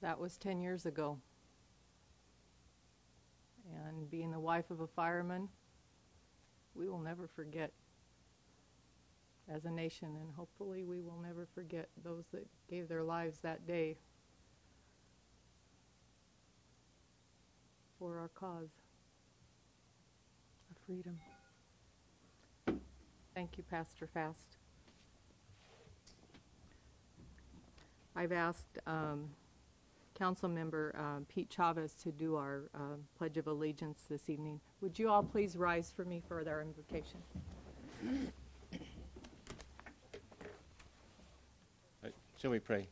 That was 10 years ago. And being the wife of a fireman, we will never forget as a nation, and hopefully we will never forget those that gave their lives that day for our cause of freedom. Thank you, Pastor Fast. I've asked Council Member Pete Chavez to do our Pledge of Allegiance this evening. Would you all please rise for me for their invocation? Shall we pray?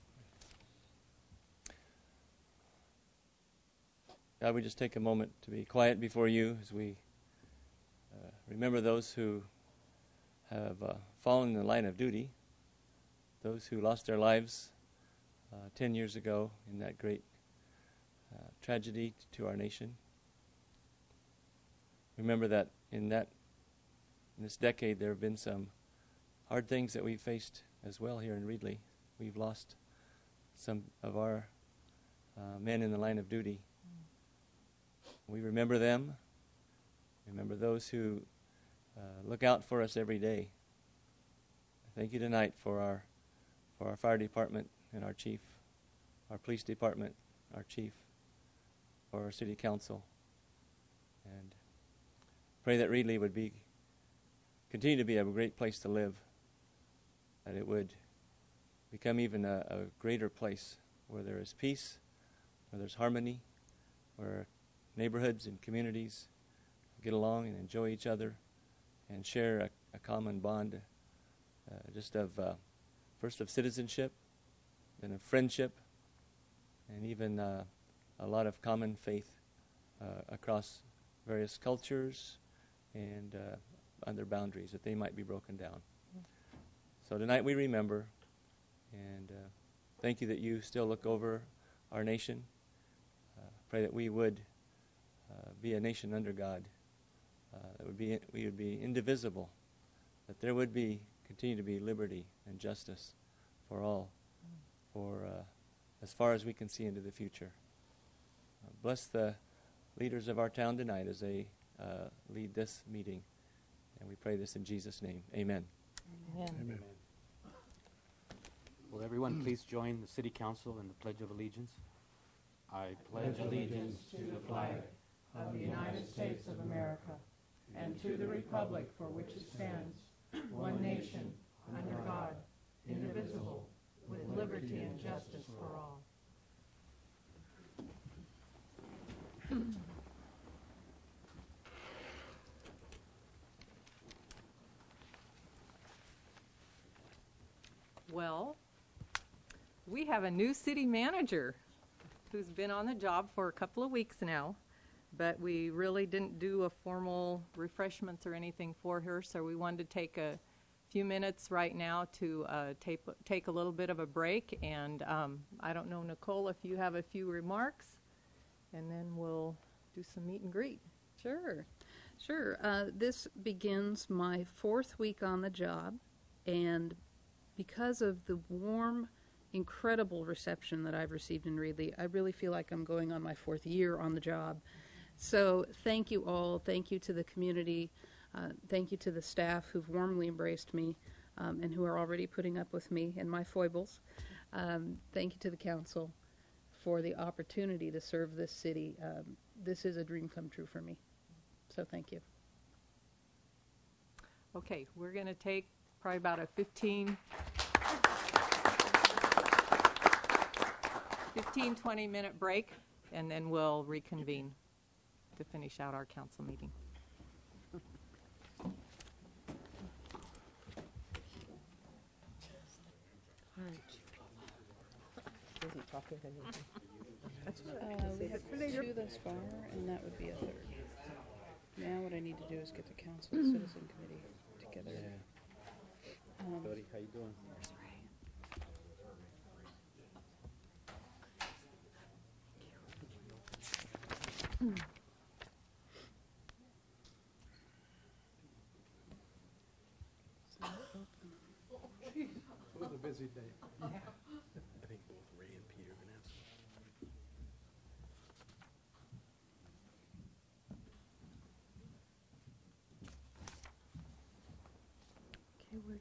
God, we just take a moment to be quiet before you as we remember those who have fallen in the line of duty, those who lost their lives 10 years ago in that great tragedy to our nation. Remember that in this decade there have been some hard things that we've faced as well here in Reedley. We've lost some of our men in the line of duty. We remember them. Remember those who look out for us every day. Thank you tonight for our fire department and our chief, our police department, our chief, for our city council. And pray that Reedley would continue to be a great place to live, that it would become even a greater place where there is peace, where there's harmony, where neighborhoods and communities get along and enjoy each other and share a common bond first of citizenship, then of friendship, and even a lot of common faith across various cultures and other boundaries, that they might be broken down. So tonight we remember, and thank you that you still look over our nation. Pray that we would be a nation under God, that we would be indivisible, that there would continue to be liberty and justice for all, for as far as we can see into the future. Bless the leaders of our town tonight as they lead this meeting, and we pray this in Jesus' name. Amen. Amen. Amen. Will everyone please join the City Council in the Pledge of Allegiance? I pledge allegiance to the flag of the United States of America and to the republic for which it stands, one nation, under God, indivisible, with liberty and justice for all. Well, we have a new city manager who's been on the job for a couple of weeks now, but we really didn't do a formal refreshments or anything for her, so we wanted to take a few minutes right now to take a little bit of a break, and I don't know, Nicole, if you have a few remarks, and then we'll do some meet and greet. Sure. This begins my 4th week on the job, and because of the warm, incredible reception that I've received in Reedley, I really feel like I'm going on my 4th year on the job. So thank you all. Thank you to the community. Thank you to the staff who've warmly embraced me and who are already putting up with me and my foibles. Thank you to the council for the opportunity to serve this city. This is a dream come true for me. So thank you. Okay, we're going to take probably about a 20 minute break, and then we'll reconvene to finish out our council meeting. We have 2 thus far, and that would be a 3rd. Now what I need to do is get the council and citizen committee together. Buddy, how you doing? It was a busy day. I think both Ray and Peter are going to have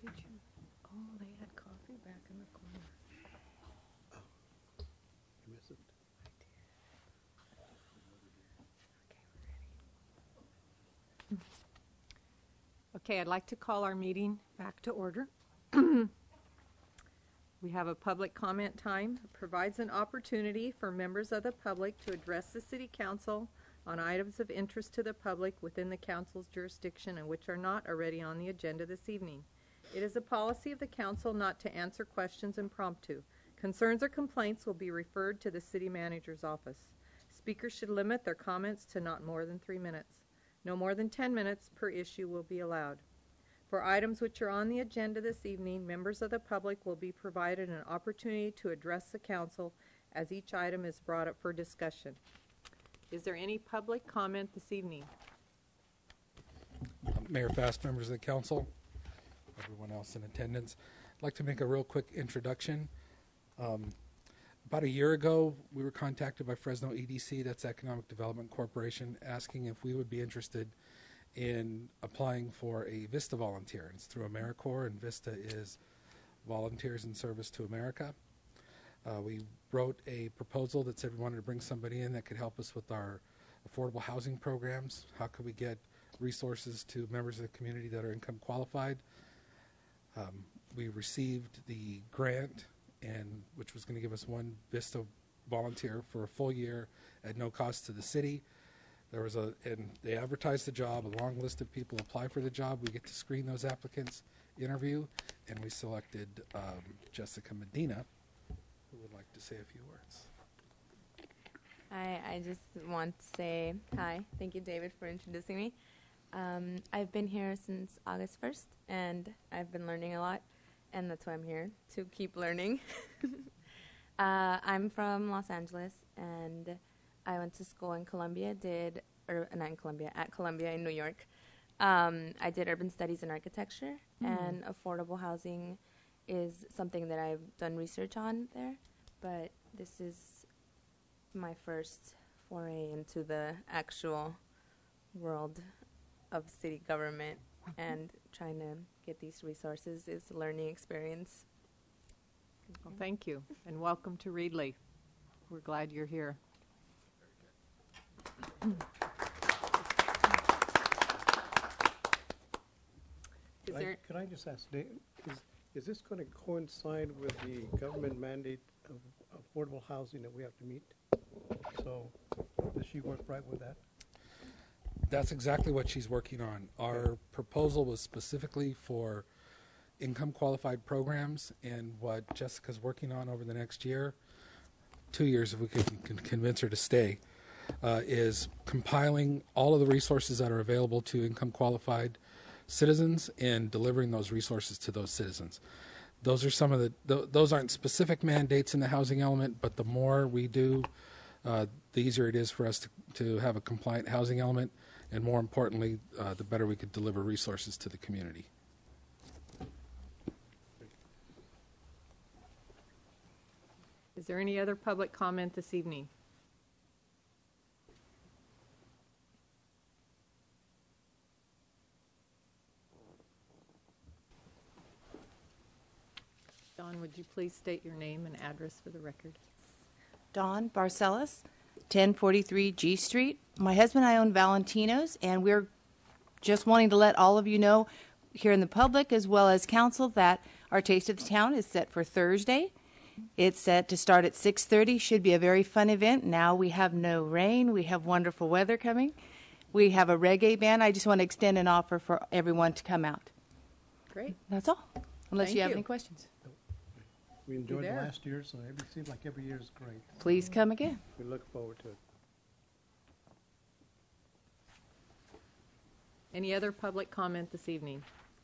did you? Oh, they had coffee back in the corner. You miss it? Okay, I'd like to call our meeting back to order. We have a public comment time. It provides an opportunity for members of the public to address the City Council on items of interest to the public within the Council's jurisdiction and which are not already on the agenda this evening. It is a policy of the Council not to answer questions impromptu. Concerns or complaints will be referred to the City Manager's office. Speakers should limit their comments to not more than 3 minutes. No more than 10 minutes per issue will be allowed. For items which are on the agenda this evening, members of the public will be provided an opportunity to address the Council as each item is brought up for discussion. Is there any public comment this evening? Mayor Fast, members of the council, everyone else in attendance. I'd like to make a real quick introduction. About a year ago, we were contacted by Fresno EDC, that's Economic Development Corporation, asking if we would be interested in applying for a VISTA volunteer. It's through AmeriCorps, and VISTA is Volunteers in Service to America. We wrote a proposal that said we wanted to bring somebody in that could help us with our affordable housing programs. How could we get resources to members of the community that are income qualified? We received the grant, which was going to give us one VISTA volunteer for a full year at no cost to the city. And they advertised the job. A long list of people apply for the job. We get to screen those applicants, interview, and we selected Jessica Medina, who would like to say a few words. I just want to say hi. Thank you, David, for introducing me. I've been here since August 1st, and I've been learning a lot, and that's why I'm here, to keep learning. I'm from Los Angeles, and I went to school in Columbia, at Columbia in New York. I did urban studies and architecture, and affordable housing is something that I've done research on there, but this is my first foray into the actual world of city government, and trying to get these resources is a learning experience. Well, thank you, and welcome to Reedley. We're glad you're here. Could I just ask, Dave, is this going to coincide with the government mandate of affordable housing that we have to meet? So does she work right with that? That's exactly what she's working on. Our proposal was specifically for income qualified programs, and what Jessica's working on over the next year, 2 years if we can convince her to stay, is compiling all of the resources that are available to income qualified citizens and delivering those resources to those citizens. Those are some of those aren't specific mandates in the housing element, but the more we do, the easier it is for us to have a compliant housing element, and more importantly, the better we could deliver resources to the community. Is there any other public comment this evening? Dawn, would you please state your name and address for the record? Dawn Barcelos, 1043 G Street. My husband and I own Valentino's, and we're just wanting to let all of you know here in the public as well as council that our Taste of the Town is set for Thursday. It's set to start at 6:30. Should be a very fun event. Now we have no rain. We have wonderful weather coming. We have a reggae band. I just want to extend an offer for everyone to come out. Great. That's all, unless Thank you have you. any questions. We enjoyed there. last year, so it seems like every year is great. Please come again. We look forward to it. Any other public comment this evening?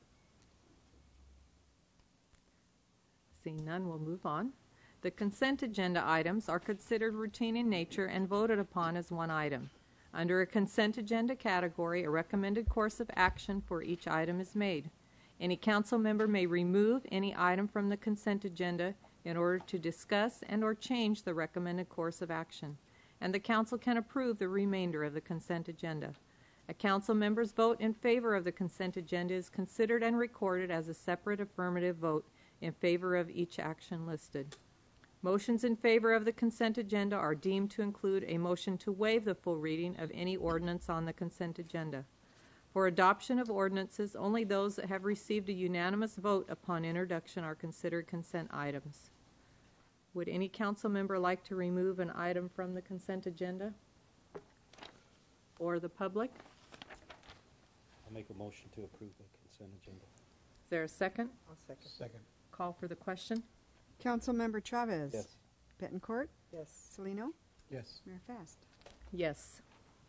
Seeing none, we'll move on. The consent agenda items are considered routine in nature and voted upon as one item. Under a consent agenda category, a recommended course of action for each item is made. Any council member may remove any item from the consent agenda in order to discuss and/or change the recommended course of action, and the council can approve the remainder of the consent agenda. A council member's vote in favor of the consent agenda is considered and recorded as a separate affirmative vote in favor of each action listed. Motions in favor of the consent agenda are deemed to include a motion to waive the full reading of any ordinance on the consent agenda. For adoption of ordinances, only those that have received a unanimous vote upon introduction are considered consent items. Would any council member like to remove an item from the consent agenda? Or the public? I'll make a motion to approve the consent agenda. Is there a second? I'll second. Second. Call for the question. Councilmember Chavez. Yes. Betancourt. Yes. Salino. Yes. Mayor Fast. Yes.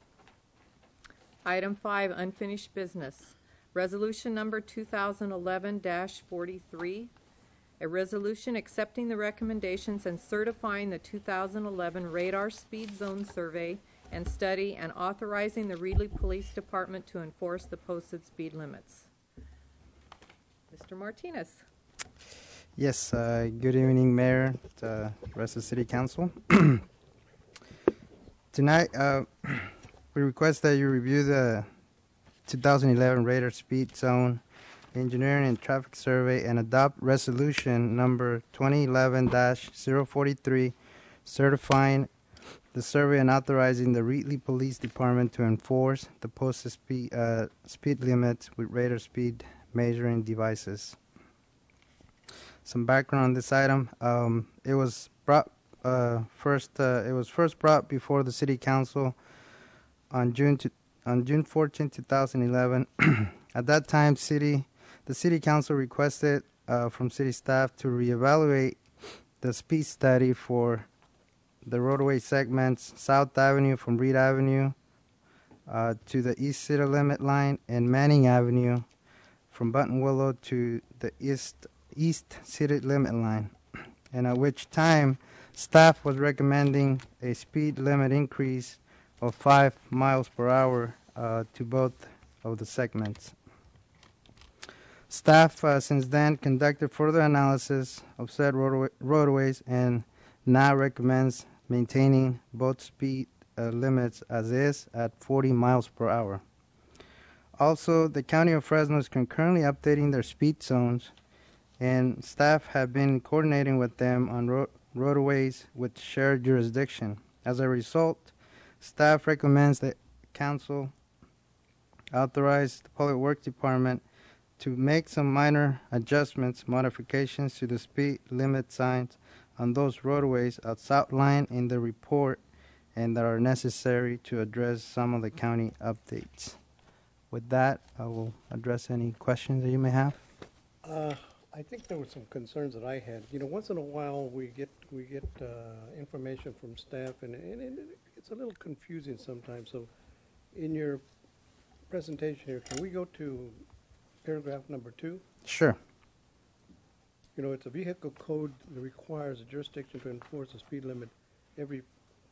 Item 5, unfinished business. Resolution number 2011-43. A resolution accepting the recommendations and certifying the 2011 radar speed zone survey and study and authorizing the Reedley Police Department to enforce the posted speed limits. Mr. Martinez. Yes, good evening, Mayor, rest of the City Council. Tonight, we request that you review the 2011 radar speed zone engineering and traffic survey and adopt resolution number 2011-043 certifying the survey and authorizing the Reedley Police Department to enforce the posted speed limits with radar speed measuring devices. Some background on this item. It was first brought before the City Council on June 14, 2011. At that time, the City Council requested from City staff to reevaluate the speed study for the roadway segments South Avenue from Reed Avenue to the East City Limit Line and Manning Avenue from Buttonwillow to the East City Limit Line, and at which time staff was recommending a speed limit increase of 5 miles per hour to both of the segments. Staff since then conducted further analysis of said roadways and now recommends maintaining both speed limits as is at 40 miles per hour. Also, the County of Fresno is concurrently updating their speed zones, and staff have been coordinating with them on roadways with shared jurisdiction. As a result, staff recommends that Council authorize the Public Works Department to make some minor adjustments, modifications to the speed limit signs on those roadways as outlined in the report and that are necessary to address some of the county updates. With that, I will address any questions that you may have. I think there were some concerns that I had. You know, once in a while we get information from staff, and it's a little confusing sometimes. So, in your presentation here, can we go to paragraph number 2? Sure. You know, it's a vehicle code that requires a jurisdiction to enforce a speed limit every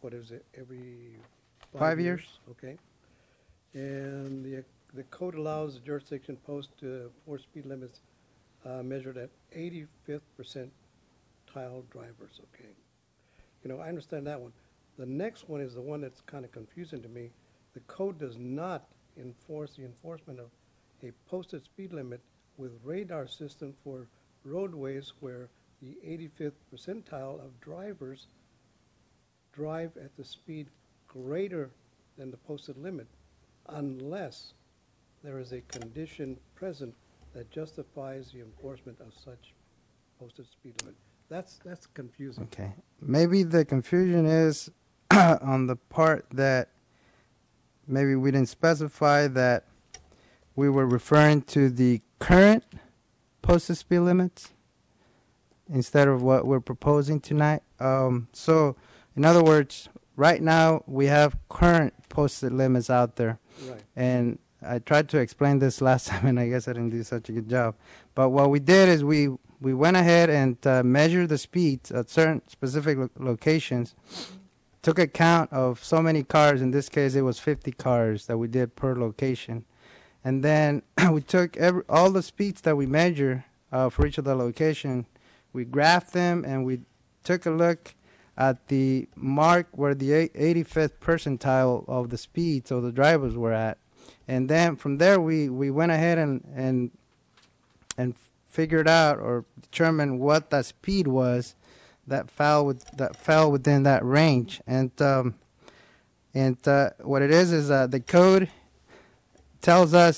5 years. Okay. And the code allows the jurisdiction post for speed limits measured at 85th percentile drivers. Okay. You know, I understand that one. The next one is the one that's kind of confusing to me. The code does not enforce the enforcement of a posted speed limit with radar system for roadways where the 85th percentile of drivers drive at the speed greater than the posted limit, unless there is a condition present that justifies the enforcement of such posted speed limit. That's confusing. Okay. Maybe the confusion is on the part that maybe we didn't specify that we were referring to the current posted speed limits instead of what we're proposing tonight. So, in other words, right now we have current posted limits out there. Right. And I tried to explain this last time, and I guess I didn't do such a good job. But what we did is we went ahead and measured the speeds at certain specific locations, took account of so many cars. In this case, it was 50 cars that we did per location. And then we took all the speeds that we measure for each of the location, we graphed them, and we took a look at the mark where the 85th percentile of the speeds of the drivers were at. And then from there, we went ahead and figured out or determined what that speed was that fell within that range. And what it is the code tells us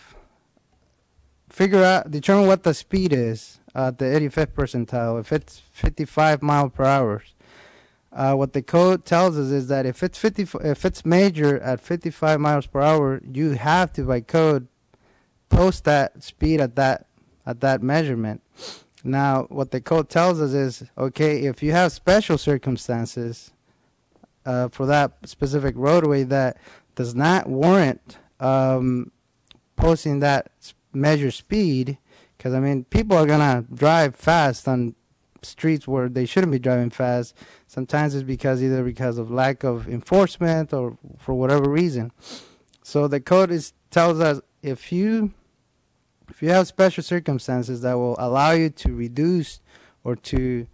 determine what the speed is at the 85th percentile. If it's 55 miles per hour, what the code tells us is that if it's measured at 55 miles per hour, you have to by code post that speed at that measurement. Now, what the code tells us is, okay, if you have special circumstances for that specific roadway that does not warrant posting that measured speed, because, I mean, people are going to drive fast on streets where they shouldn't be driving fast. Sometimes it's either because of lack of enforcement or for whatever reason. So the code tells us if you have special circumstances that will allow you to reduce or to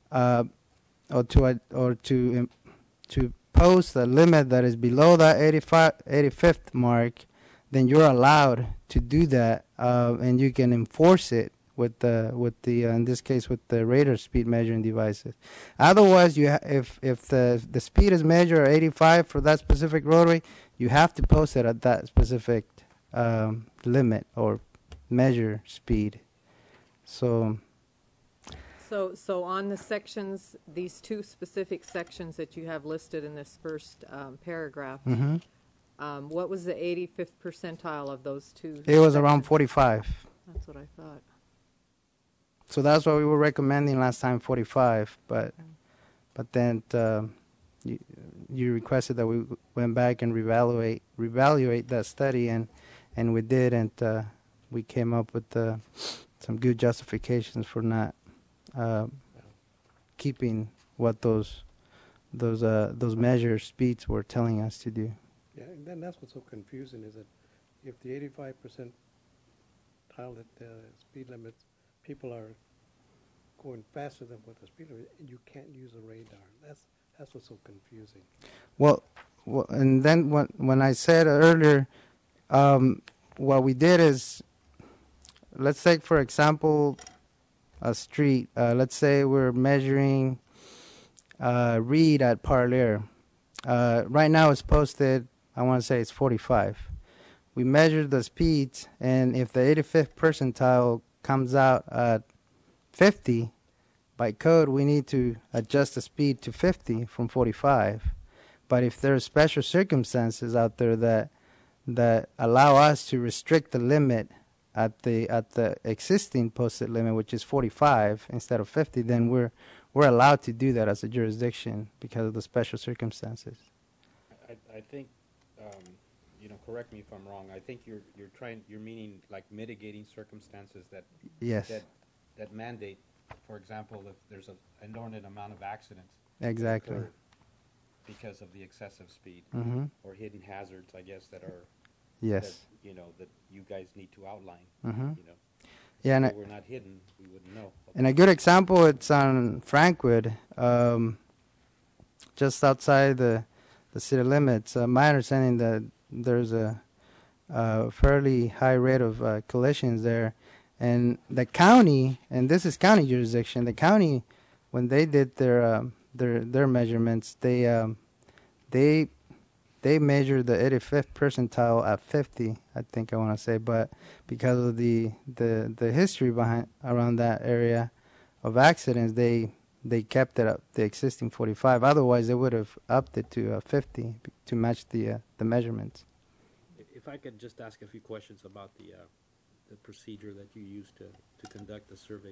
post a limit that is below that 85th mark, then you're allowed to do that, and you can enforce it with the in this case with the radar speed measuring devices. Otherwise, if the speed is measured at 85 for that specific roadway, you have to post it at that specific limit or measure speed. So on the sections, these two specific sections that you have listed in this first paragraph, what was the 85th percentile of those two? It was around 45. That's what I thought. So that's what we were recommending last time, 45. But then you requested that we went back and reevaluate that study, and we did, and we came up with some good justifications for not keeping what those measured speeds were telling us to do. Yeah, and then that's what's so confusing is that if the 85% tile at the speed limits, people are going faster than what the speed limit, and you can't use a radar. That's what's so confusing. Well, and then when I said earlier, what we did is, let's take for example a street. Let's say we're measuring Reed at Parlier. Right now it's posted, I want to say it's 45. We measured the speeds, and if the 85th percentile comes out at 50, by code we need to adjust the speed to 50 from 45. But if there are special circumstances out there that allow us to restrict the limit at the existing posted limit, which is 45 instead of 50, then we're allowed to do that as a jurisdiction because of the special circumstances. I think, correct me if I'm wrong. I think you're meaning like mitigating circumstances that yes, that mandate, for example, if there's an inordinate amount of accidents. Exactly. Because of the excessive speed or hidden hazards, I guess, that are yes, that you guys need to outline. Yeah, and if we're not hidden, we wouldn't know. And a good example, it's on Frankwood, just outside the city limits. My understanding that there's a fairly high rate of collisions there, and the county, and this is county jurisdiction. The county, when they did their measurements, they measured the 85th percentile at 50, I think I want to say, but because of the history around that area of accidents, they kept it up the existing 45. Otherwise, they would have upped it to 50 to match the measurements. If I could just ask a few questions about the procedure that you used to conduct the survey,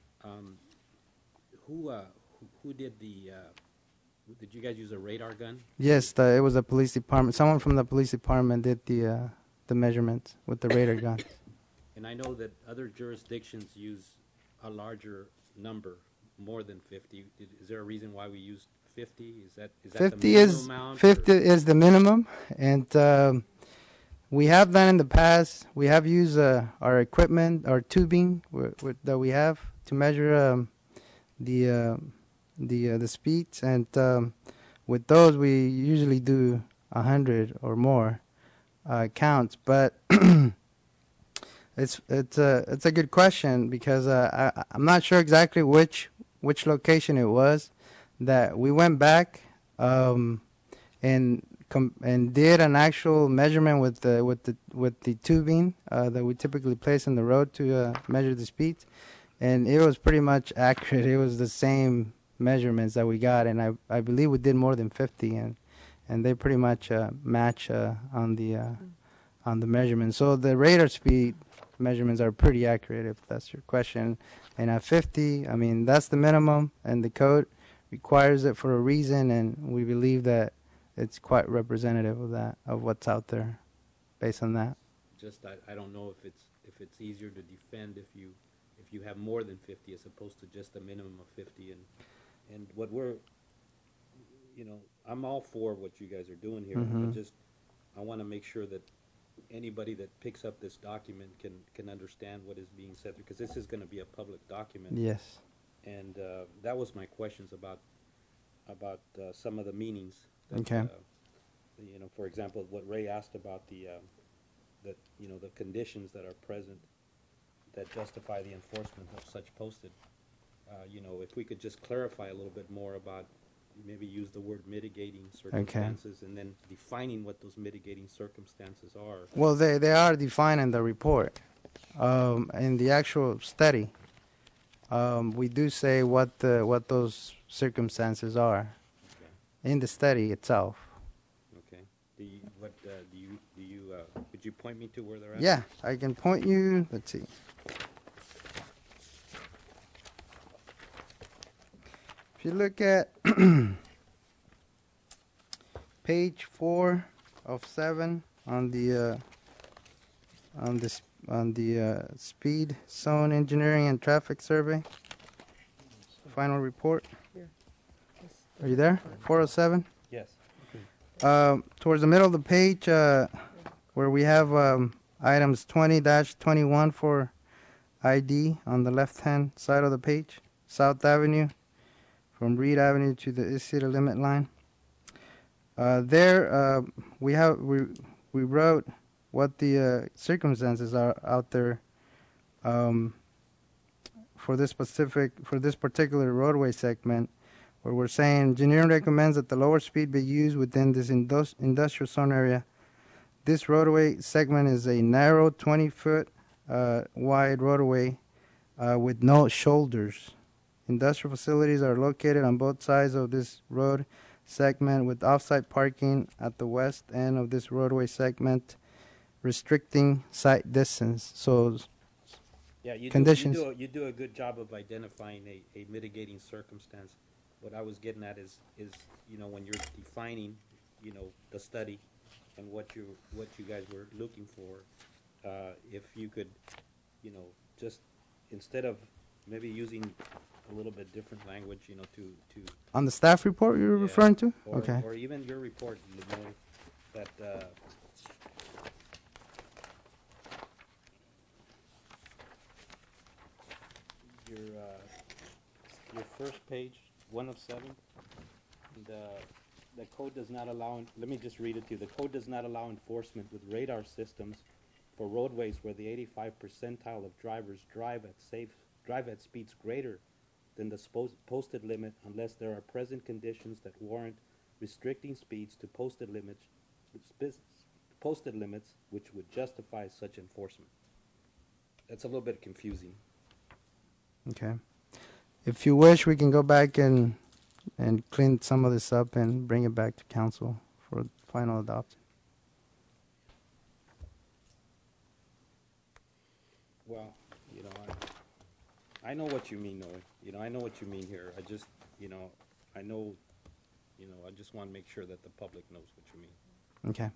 who did the did you guys use a radar gun? Yes, it was a police department. Someone from the police department did the measurements with the radar gun. And I know that other jurisdictions use a larger number, more than 50. Is there a reason why we used 50? Is that 50 the minimum amount? 50 is the minimum, and we have done in the past. We have used our equipment, our tubing that we have to measure the speeds, and with those we usually do 100 or more. counts. But it's a good question because I'm not sure exactly which location it was that we went back and did an actual measurement with the tubing that we typically place in the road to measure the speeds, and it was pretty much accurate. It was the same measurements that we got, and I believe we did more than 50, and they pretty much match on the measurements. So the radar speed measurements are pretty accurate, if that's your question. And at 50, I mean, that's the minimum, and the code requires it for a reason, and we believe that it's quite representative of that, of what's out there, based on that. Just I don't know if it's easier to defend if you have more than 50 as opposed to just a minimum of 50. And what we're, I'm all for what you guys are doing here. I want to make sure that anybody that picks up this document can understand what is being said, because this is going to be a public document. Yes. And that was my questions about some of the meanings. That, Okay. For example, what Ray asked about the conditions that are present that justify the enforcement of such posted. If we could just clarify a little bit more about, maybe use the word mitigating circumstances, and then defining what those mitigating circumstances are. Well, they are defined in the report. In the actual study, we do say what those circumstances are in the study itself. Okay. Could you point me to where they're at? Yeah, I can point you. Let's see. If you look at page 4 of 7 on the speed zone engineering and traffic survey final report. Are you there? 407. Yes. Towards the middle of the page, where we have items 20-21 for ID on the left-hand side of the page, South Avenue, from Reed Avenue to the East City limit line. There, we wrote what the circumstances are out there for this particular roadway segment, where we're saying engineering recommends that the lower speed be used within this industrial zone area. This roadway segment is a narrow 20-foot wide roadway with no shoulders. Industrial facilities are located on both sides of this road segment, with off-site parking at the west end of this roadway segment, restricting sight distance. So, yeah, conditions. You do a good job of identifying a mitigating circumstance. What I was getting at is when you're defining, the study and what you guys were looking for, if you could, just instead of maybe using a little bit different language, to on the staff report you're referring to? Okay. Or even your report, that your first page, 1 of 7, the code does not allow, let me just read it to you. The code does not allow enforcement with radar systems for roadways where the 85th percentile of drivers drive at speeds greater than the posted limit, unless there are present conditions that warrant restricting speeds to posted limits which would justify such enforcement. That's a little bit confusing. Okay. If you wish, we can go back and clean some of this up and bring it back to council for final adoption. Well, I know what you mean, Noe. I know what you mean here. I just, I know, I just want to make sure that the public knows what you mean. Okay.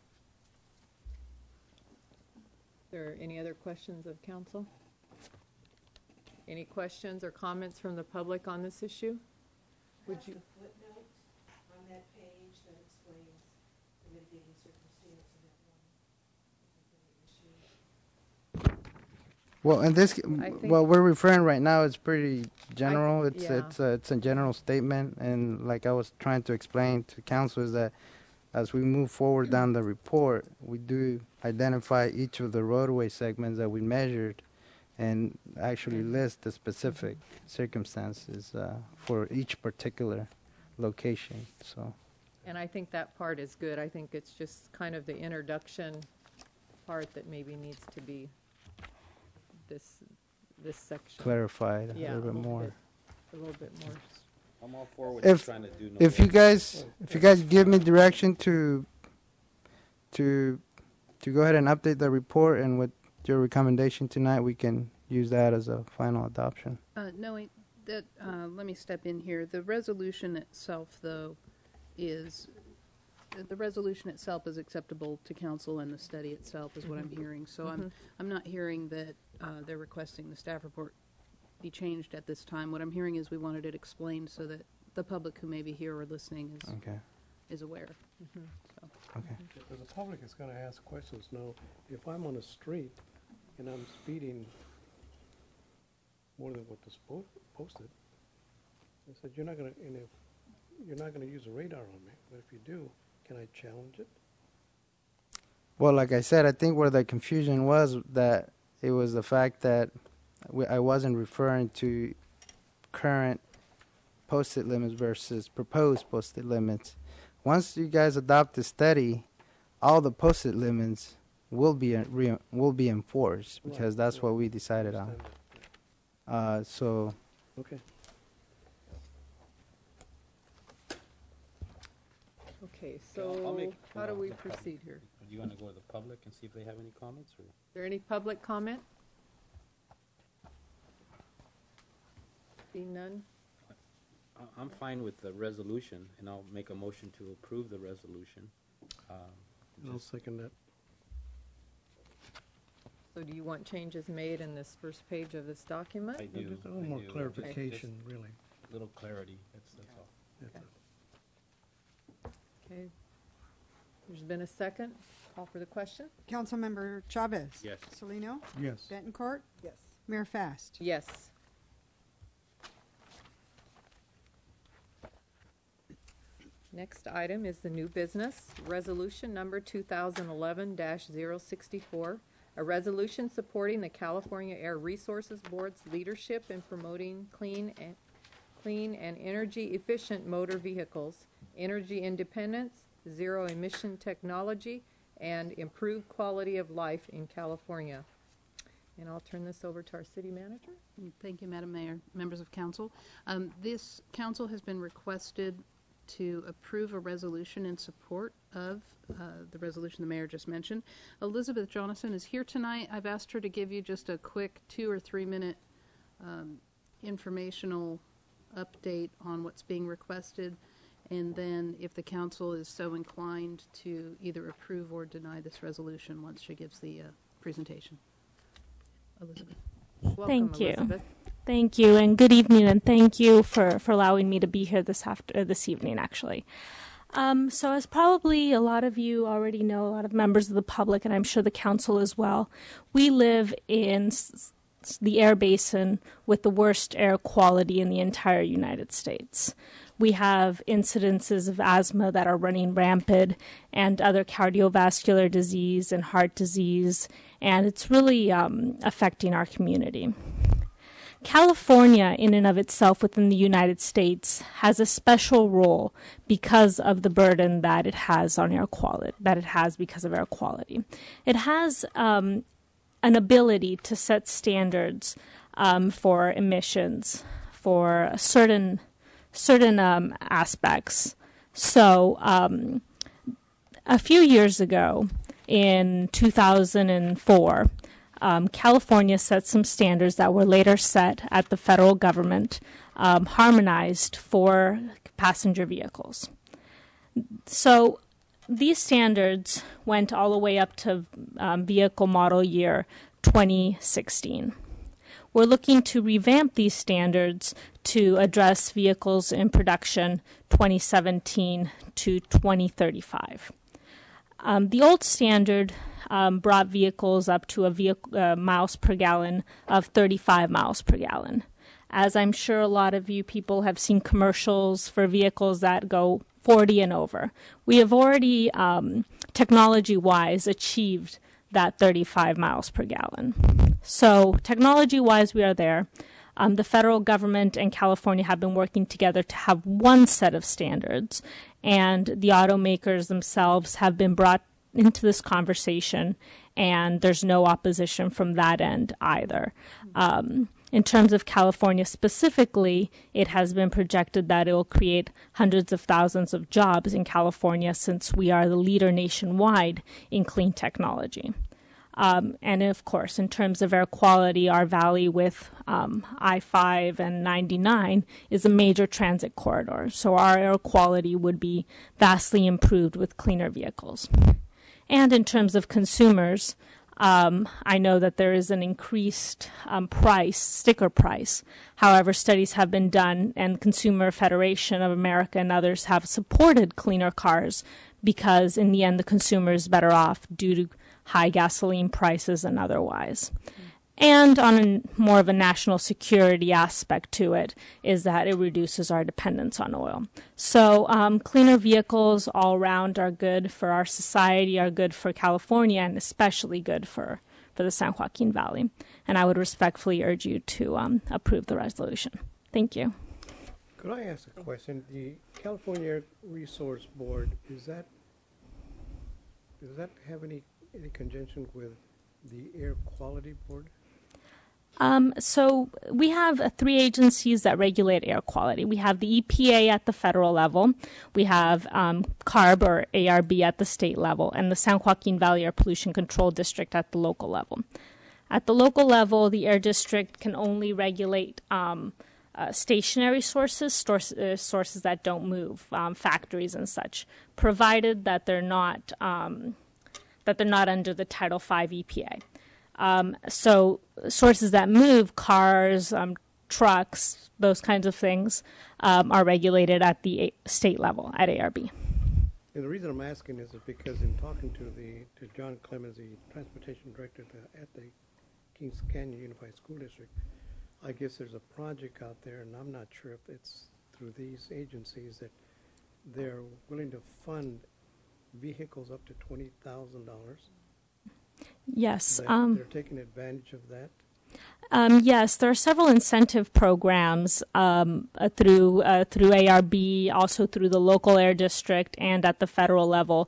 Is there any other questions of council? Any questions or comments from the public on this issue? Would you? A footnote on that page that explains the mitigating circumstance of that one. Well, and this, what we're referring right now is pretty general. It's a general statement, and like I was trying to explain to council, is that as we move forward down the report, we do identify each of the roadway segments that we measured and actually list the specific circumstances for each particular location. So, And I think that part is good. I think it's just kind of the introduction part that maybe needs to be this section. clarified a Yeah, little bit more. A little bit more. I'm all for what If- you're trying to do. If you guys give me direction to go ahead and update the report, and with your recommendation tonight, we can use that as a final adoption. No, wait, let me step in here. The resolution itself, though, is acceptable to council, and the study itself is what I'm hearing. So I'm not hearing that they're requesting the staff report be changed at this time. What I'm hearing is we wanted it explained so that the public who may be here or listening is aware. Okay. Because the public is gonna ask questions now. If I'm on a street and I'm speeding more than what was posted, I said, you're not gonna use a radar on me, but if you do, can I challenge it? Well, like I said, I think where the confusion was that it was the fact that I wasn't referring to current posted limits versus proposed posted limits. Once you guys adopt the study, all the posted limits will be enforced because that's what we decided on. So. Okay. Okay, I'll so make- how do we proceed here? Do you want to go to the public and see if they have any comments, or? Is there any public comment? See none? I'm fine with the resolution, and I'll make a motion to approve the resolution. I'll second that. So do you want changes made in this first page of this document? I do. Just a little I more do. clarification, really. Just little clarity, that's all. That's Okay. all. Okay. There's been a second. Call for the question? Councilmember Chavez. Yes. Salino. Yes. Betancourt. Yes. Mayor Fast. Yes. Next item is the new business, resolution number 2011-064, a resolution supporting the California Air Resources Board's leadership in promoting clean and energy efficient motor vehicles, energy independence, zero emission technology, and improved quality of life in California. And I'll turn this over to our city manager. Thank you, Madam Mayor, members of council. This council has been requested to approve a resolution in support of the resolution the mayor just mentioned. Elizabeth Jonathan is here tonight. I've asked her to give you just a quick 2 or 3 minute informational update on what's being requested, and then if the council is so inclined to either approve or deny this resolution once she gives the presentation. Elizabeth. Welcome, Thank you. Elizabeth. Thank you, and good evening, and thank you for allowing me to be here this evening, actually. So as probably a lot of you already know, a lot of members of the public, and I'm sure the council as well, we live in the air basin with the worst air quality in the entire United States. We have incidences of asthma that are running rampant and other cardiovascular disease and heart disease, and it's really affecting our community. California, in and of itself within the United States, has a special role because of the burden that it has on air quality, because of air quality. It has an ability to set standards for emissions for certain aspects. So a few years ago, in 2004, California set some standards that were later set at the federal government, harmonized for passenger vehicles. So these standards went all the way up to vehicle model year 2016. We're looking to revamp these standards to address vehicles in production 2017 to 2035. The old standard brought vehicles up to a miles per gallon of 35 miles per gallon. as I'm sure a lot of you people have seen commercials for vehicles that go 40 and over. We have already, technology-wise, achieved that 35 miles per gallon. So technology-wise, we are there. The federal government and California have been working together to have one set of standards, and the automakers themselves have been brought into this conversation, and there's no opposition from that end either. In terms of California specifically, it has been projected that it will create hundreds of thousands of jobs in California, since we are the leader nationwide in clean technology. And of course, in terms of air quality, our valley with I-5 and 99 is a major transit corridor. So our air quality would be vastly improved with cleaner vehicles. And in terms of consumers, I know that there is an increased sticker price. However, studies have been done, and Consumer Federation of America and others have supported cleaner cars, because in the end, the consumer is better off due to high gasoline prices and otherwise. And on more of a national security aspect to it is that it reduces our dependence on oil. So cleaner vehicles all around are good for our society, are good for California, and especially good for the San Joaquin Valley. And I would respectfully urge you to approve the resolution. Thank you. Could I ask a question? The California Air Resource Board, does that have any conjunction with the Air Quality Board? So we have 3 agencies that regulate air quality. We have the EPA at the federal level, we have CARB or ARB at the state level, and the San Joaquin Valley Air Pollution Control District at the local level. At the local level, the air district can only regulate stationary sources that don't move, factories and such, provided that they're not under the Title V EPA. So sources that move, cars, trucks, those kinds of things, are regulated at the state level, at ARB. And the reason I'm asking is because in talking to John Clemens, the transportation director at the Kings Canyon Unified School District, I guess there's a project out there, and I'm not sure if it's through these agencies, that they're willing to fund vehicles up to $20,000. Yes. They're taking advantage of that? Yes, there are several incentive programs through ARB, also through the local air district and at the federal level.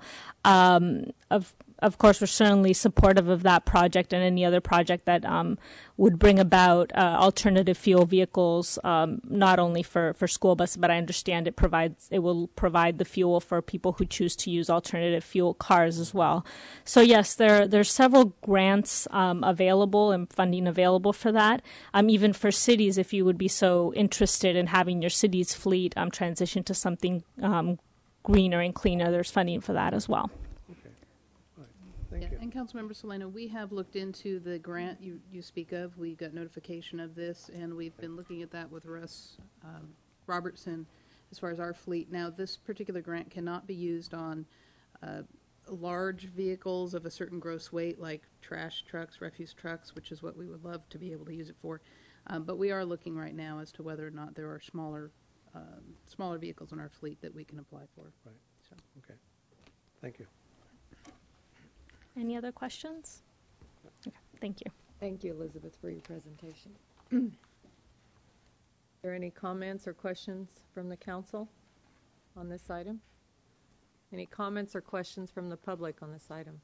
Of course, we're certainly supportive of that project and any other project that would bring about alternative fuel vehicles, not only for school buses, but I understand it will provide the fuel for people who choose to use alternative fuel cars as well. So yes, there's several grants available and funding available for that. Even for cities, if you would be so interested in having your city's fleet transition to something greener and cleaner, there's funding for that as well. Yeah, and Councilmember Solano, we have looked into the grant you speak of. We got notification of this, and we've been looking at that with Russ Robertson as far as our fleet. Now, this particular grant cannot be used on large vehicles of a certain gross weight, like trash trucks, refuse trucks, which is what we would love to be able to use it for. But we are looking right now as to whether or not there are smaller vehicles in our fleet that we can apply for. Right. So. Okay. Thank you. Any other questions? Okay, thank you. Thank you, Elizabeth, for your presentation. Are there any comments or questions from the council on this item? Any comments or questions from the public on this item?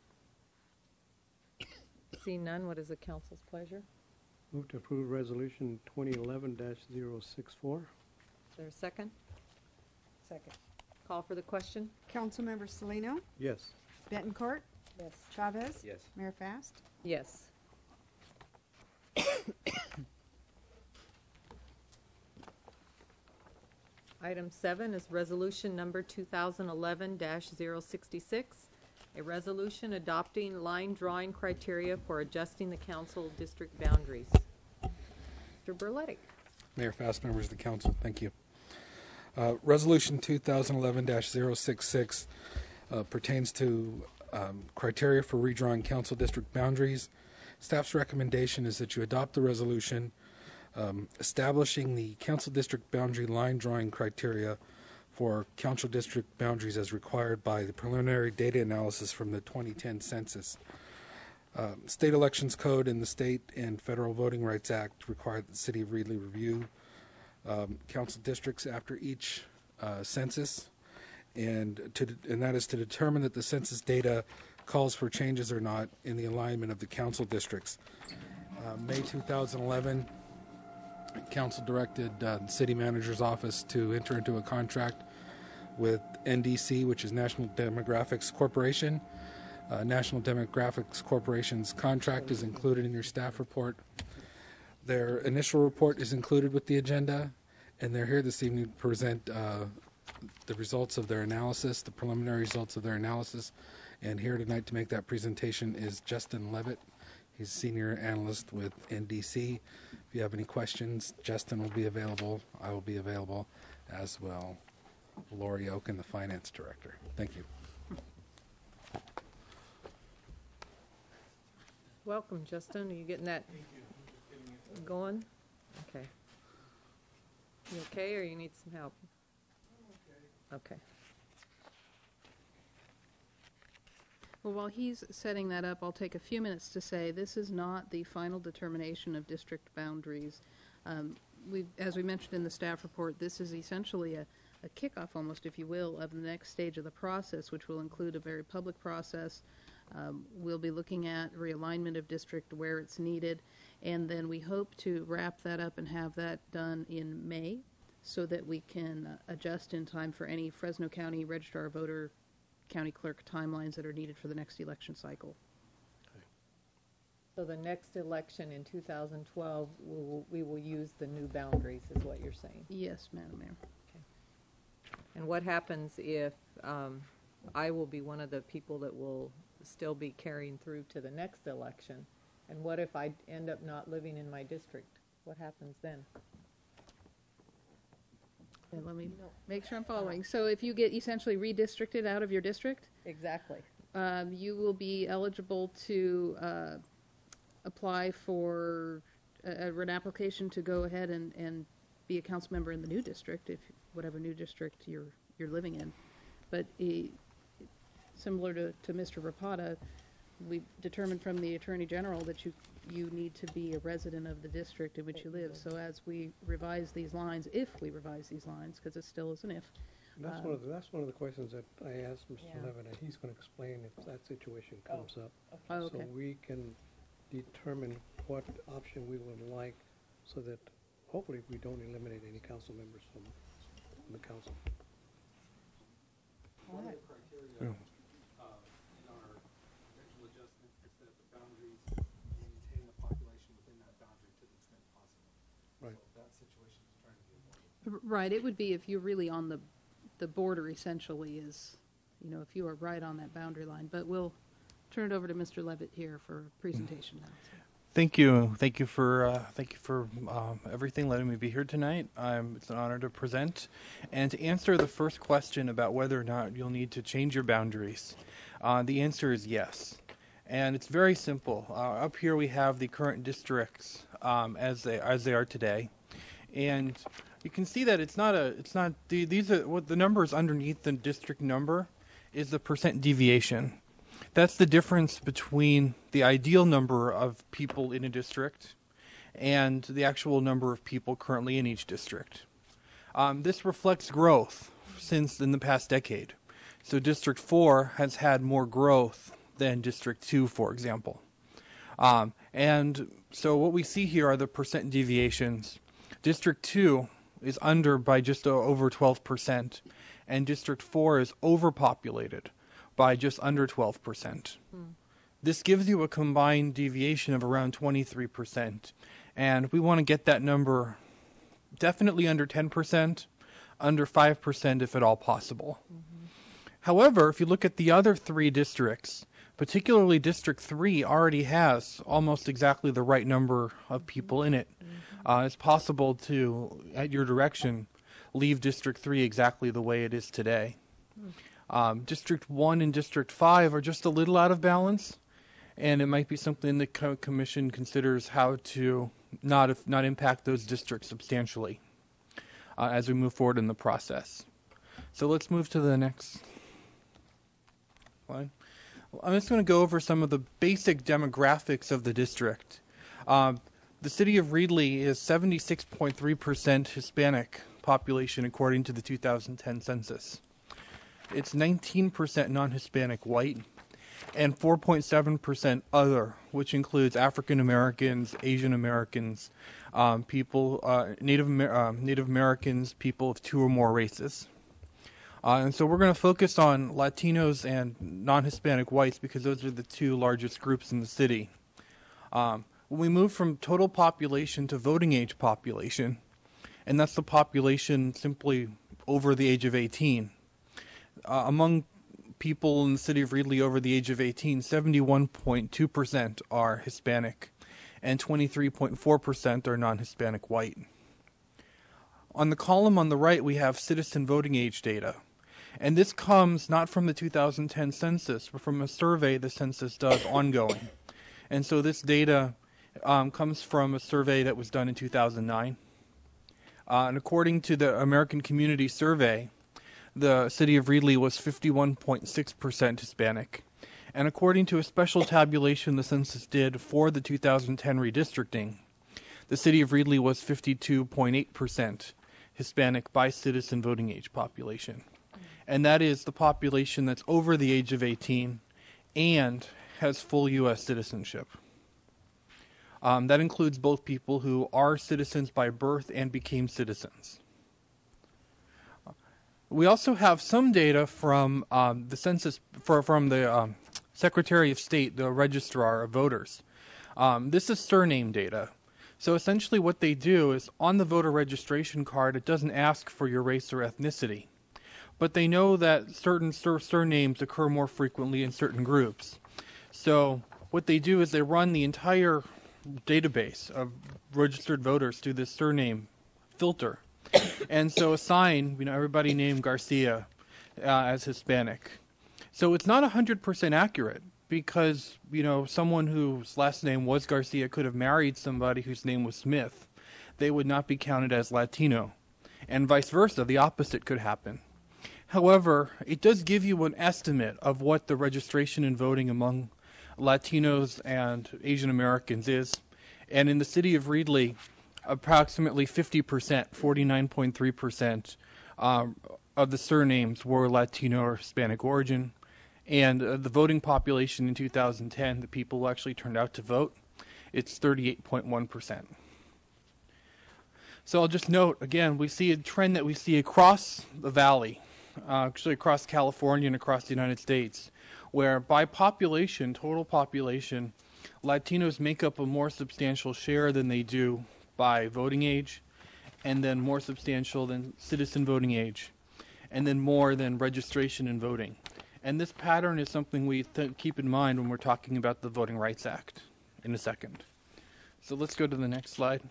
Seeing none, what is the council's pleasure? Move to approve resolution 2011-064. Is there a second? Second. Call for the question. Councilmember Salino, Yes. Betancourt, Yes. Chavez, Yes. Mayor Fast. Yes. Item 7 is resolution number 2011-066, a resolution adopting line drawing criteria for adjusting the council district boundaries. Mr. Berletic. Mayor Fast, members of the council, thank you. Resolution 2011-066 pertains to criteria for redrawing council district boundaries. Staff's recommendation is that you adopt the resolution establishing the council district boundary line drawing criteria for council district boundaries as required by the preliminary data analysis from the 2010 census. State Elections Code and the State and Federal Voting Rights Act require that the City of Reedley review council districts after each census, and that is to determine that the census data calls for changes or not in the alignment of the council districts. May 2011, Council directed the City Manager's Office to enter into a contract with NDC, which is National Demographics Corporation. National Demographics Corporation's contract is included in your staff report. Their initial report is included with the agenda, and they're here this evening to present the results of their analysis, the preliminary results of their analysis. And here tonight to make that presentation is Justin Levitt. He's Senior Analyst with NDC. If you have any questions, Justin will be available. I will be available as well. Lori Oken, the Finance Director. Thank you. Welcome, Justin. Are you getting that going? Okay. You okay, or you need some help? Okay. Well, while he's setting that up, I'll take a few minutes to say this is not the final determination of district boundaries. As we mentioned in the staff report, this is essentially a kickoff, almost, if you will, of the next stage of the process, which will include a very public process. We'll be looking at realignment of district where it's needed, and then we hope to wrap that up and have that done in May so that we can adjust in time for any Fresno County Registrar of Voter County Clerk timelines that are needed for the next election cycle. So the next election in 2012, we will use the new boundaries, is what you're saying? Yes, Madam Mayor. Okay. And what happens if I will be one of the people that will still be carrying through to the next election? And what if I end up not living in my district? What happens then? And let me make sure I'm following. So if you get essentially redistricted out of your district, Exactly. you will be eligible to apply for an application to go ahead and be a council member in the new district, if whatever new district you're living in. But similar to Mr. Rapata, we determined from the Attorney General that you need to be a resident of the district in which you live. So as we revise these lines, if we revise these lines, because it still is an if. That's one of the questions that I asked Mr. Levin, and he's going to explain if that situation comes up. Oh, okay. So we can determine what option we would like, so that hopefully we don't eliminate any council members from the council. All right. Yeah. Right, it would be if you're really on the border, essentially, is, if you are right on that boundary line. But we'll turn it over to Mr. Levitt here for presentation now. Thank you for everything, letting me be here tonight. It's an honor to present and to answer the first question about whether or not you'll need to change your boundaries. The answer is yes, and it's very simple. Up here we have the current districts as they are today, and you can see that what the numbers underneath the district number is the percent deviation. That's the difference between the ideal number of people in a district and the actual number of people currently in each district. This reflects growth since in the past decade. So District 4 has had more growth than District 2, for example. And so what we see here are the percent deviations. District 2 is under by just over 12%, and District 4 is overpopulated by just under 12%. This gives you a combined deviation of around 23%, and we want to get that number definitely under 10%, under 5% if at all possible. However, if you look at the other three districts, particularly District 3 already has almost exactly the right number of people in it. It's possible to, at your direction, leave District 3 exactly the way it is today. District 1 and District 5 are just a little out of balance, and it might be something the commission considers how to not impact those districts substantially as we move forward in the process. So let's move to the next slide. I'm just going to go over some of the basic demographics of the district. The city of Reedley is 76.3% Hispanic population according to the 2010 census. It's 19% non-Hispanic white and 4.7% other, which includes African Americans, Asian Americans, Native Americans, people of two or more races. And so we're going to focus on Latinos and non-Hispanic whites because those are the two largest groups in the city. When we move from total population to voting age population, and that's the population simply over the age of 18, among people in the city of Reedley over the age of 18, 71.2% are Hispanic and 23.4% are non-Hispanic white. On the column on the right, we have citizen voting age data. And this comes not from the 2010 census, but from a survey the census does ongoing. And so this data comes from a survey that was done in 2009. And according to the American Community Survey, the city of Reedley was 51.6% Hispanic. And according to a special tabulation the census did for the 2010 redistricting, the city of Reedley was 52.8% Hispanic by citizen voting age population. And that is the population that's over the age of 18 and has full U.S. citizenship. That includes both people who are citizens by birth and became citizens. We also have some data from the census, from the Secretary of State, the Registrar of Voters. This is surname data. So essentially what they do is on the voter registration card, it doesn't ask for your race or ethnicity. But they know that certain surnames occur more frequently in certain groups. So what they do is they run the entire database of registered voters through this surname filter. And so assign, everybody named Garcia as Hispanic. So it's not 100% accurate because, someone whose last name was Garcia could have married somebody whose name was Smith. They would not be counted as Latino. And vice versa, the opposite could happen. However, it does give you an estimate of what the registration and voting among Latinos and Asian Americans is. And in the city of Reedley, approximately 50%, 49.3% of the surnames were Latino or Hispanic origin. And the voting population in 2010, the people who actually turned out to vote, it's 38.1%. So I'll just note, again, we see a trend that we see across the valley, actually across California and across the United States, where by population, total population, Latinos make up a more substantial share than they do by voting age, and then more substantial than citizen voting age, and then more than registration and voting. And this pattern is something we keep in mind when we're talking about the Voting Rights Act in a second. So let's go to the next slide.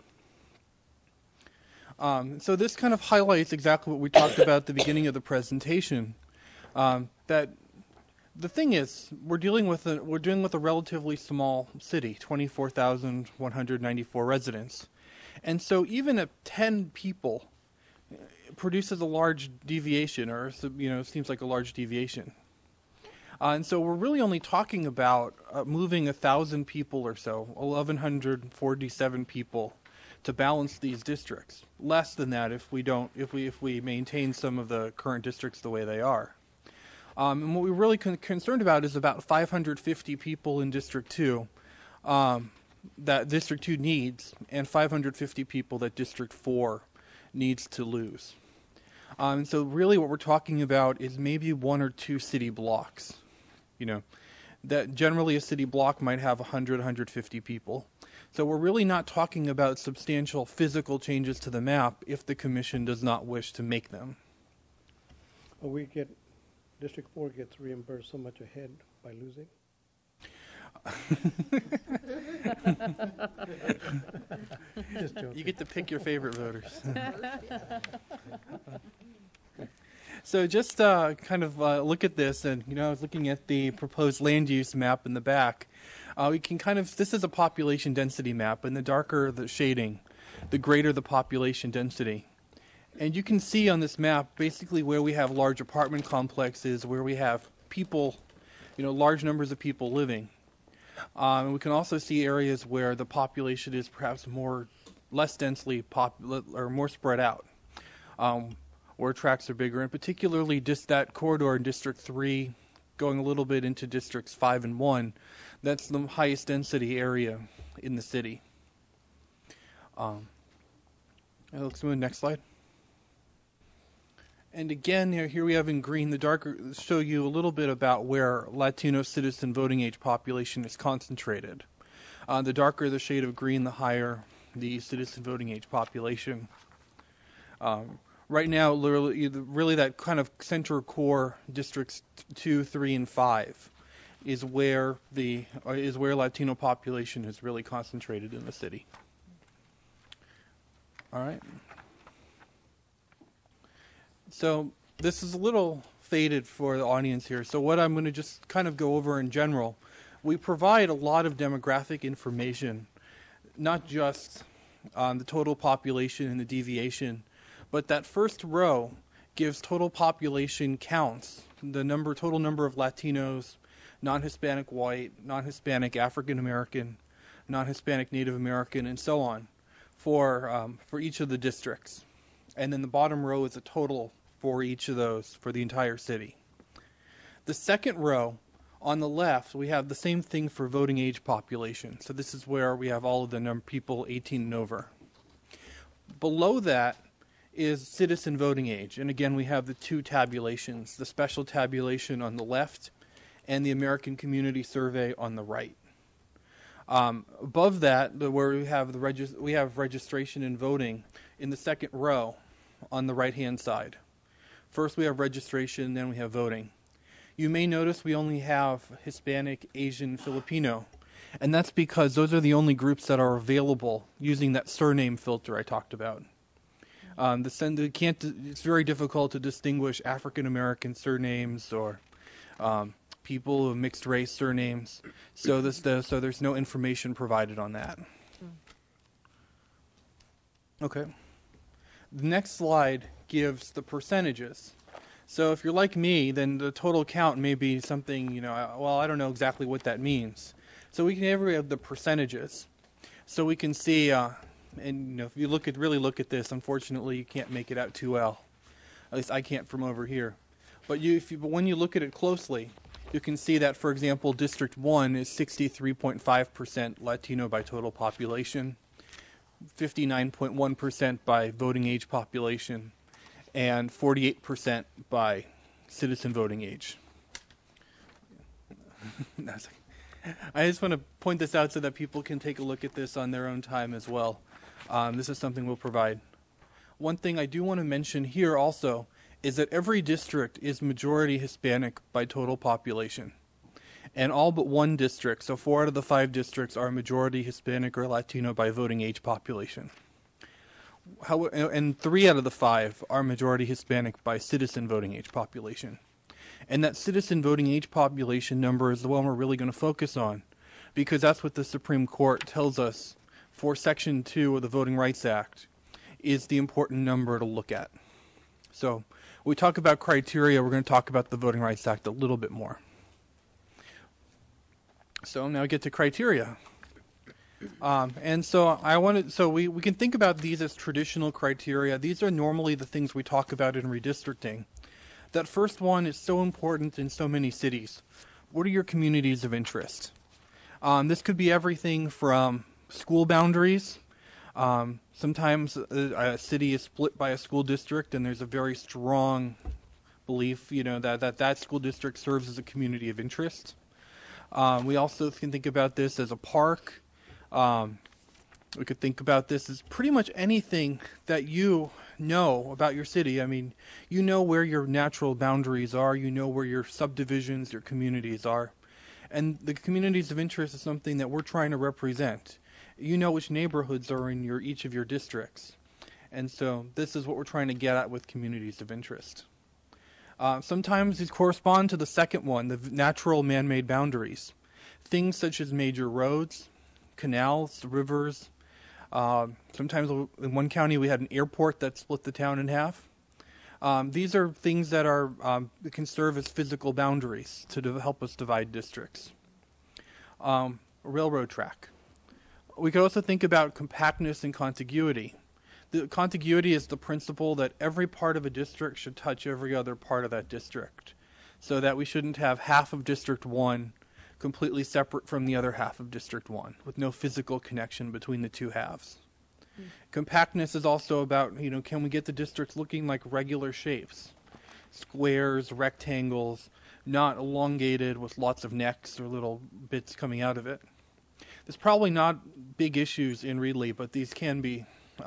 So this kind of highlights exactly what we talked about at the beginning of the presentation. That the thing is, we're dealing with a relatively small city, 24,194 residents, and so even at 10 people produces a large deviation, or seems like a large deviation. And so we're really only talking about moving 1,000 people or so, 1,147 people, to balance these districts. Less than that if we maintain some of the current districts the way they are. And what we're really concerned about is about 550 people in District 2 that District 2 needs, and 550 people that District 4 needs to lose. So really what we're talking about is maybe 1 or 2 city blocks. That generally a city block might have 100, 150 people. So we're really not talking about substantial physical changes to the map if the commission does not wish to make them. Well, District 4 gets reimbursed so much ahead by losing? Just joking. You get to pick your favorite voters. So just kind of look at this, and I was looking at the proposed land use map in the back. We can kind of, this is a population density map, and the darker the shading, the greater the population density. And you can see on this map basically where we have large apartment complexes, where we have people, large numbers of people living. And we can also see areas where the population is perhaps less densely or more spread out, where tracts are bigger, and particularly just that corridor in District 3, going a little bit into Districts 5 and 1, that's the highest density area in the city. Let's move to the next slide. And again, here we have in green, the darker, show you a little bit about where Latino citizen voting age population is concentrated. The darker the shade of green, the higher the citizen voting age population. Right now, really that kind of center core districts 2, 3, and 5 is where Latino population is really concentrated in the city. All right. So this is a little faded for the audience here. So what I'm going to just kind of go over in general, we provide a lot of demographic information, not just on the total population and the deviation, but that first row gives total population counts, the total number of Latinos, non-Hispanic white, non-Hispanic African American, non-Hispanic Native American, and so on for each of the districts. And then the bottom row is a total for each of those for the entire city. The second row on the left, we have the same thing for voting age population. So this is where we have all of the people 18 and over. Below that is citizen voting age. And again, we have the two tabulations, the special tabulation on the left and the American Community Survey on the right. Above that, where we have registration and voting in the second row on the right-hand side. First we have registration, then we have voting. You may notice we only have Hispanic, Asian, Filipino, and that's because those are the only groups that are available using that surname filter I talked about. It's very difficult to distinguish African American surnames or people of mixed race surnames, so there's no information provided on that. Okay. The next slide gives the percentages. So if you're like me, then the total count may be something, I don't know exactly what that means. So we can have the percentages. So we can see, if you really look at this, unfortunately you can't make it out too well. At least I can't from over here. But when you look at it closely, you can see that, for example, District 1 is 63.5% Latino by total population, 59.1% by voting age population, and 48% by citizen voting age. I just want to point this out so that people can take a look at this on their own time as well. This is something we'll provide. One thing I do want to mention here also is that every district is majority Hispanic by total population. And all but one district, so 4 out of the 5 districts, are majority Hispanic or Latino by voting age population. And 3 out of the 5 are majority Hispanic by citizen voting age population. And that citizen voting age population number is the one we're really going to focus on, because that's what the Supreme Court tells us for Section 2 of the Voting Rights Act is the important number to look at. So when we talk about criteria, we're going to talk about the Voting Rights Act a little bit more. So now we get to criteria. And so we can think about these as traditional criteria. These are normally the things we talk about in redistricting. That first one is so important in so many cities. What are your communities of interest? This could be everything from school boundaries. Sometimes a city is split by a school district, and there's a very strong belief, that school district serves as a community of interest. We also can think about this as a park. We could think about this as pretty much anything that you know about your city. I mean, you know where your natural boundaries are, you know where your subdivisions, your communities are. And the communities of interest is something that we're trying to represent. You know which neighborhoods are in each of your districts. And so this is what we're trying to get at with communities of interest. Sometimes these correspond to the second one, the natural man-made boundaries. things such as major roads, canals, rivers. Sometimes in one county we had an airport that split the town in half. These are things that can serve as physical boundaries to help us divide districts. A railroad track. We could also think about compactness and contiguity. The contiguity is the principle that every part of a district should touch every other part of that district, so that we shouldn't have half of District 1 completely separate from the other half of District 1, with no physical connection between the two halves. Compactness is also about, can we get the districts looking like regular shapes? Squares, rectangles, not elongated with lots of necks or little bits coming out of it. There's probably not big issues in Reedley, but these can be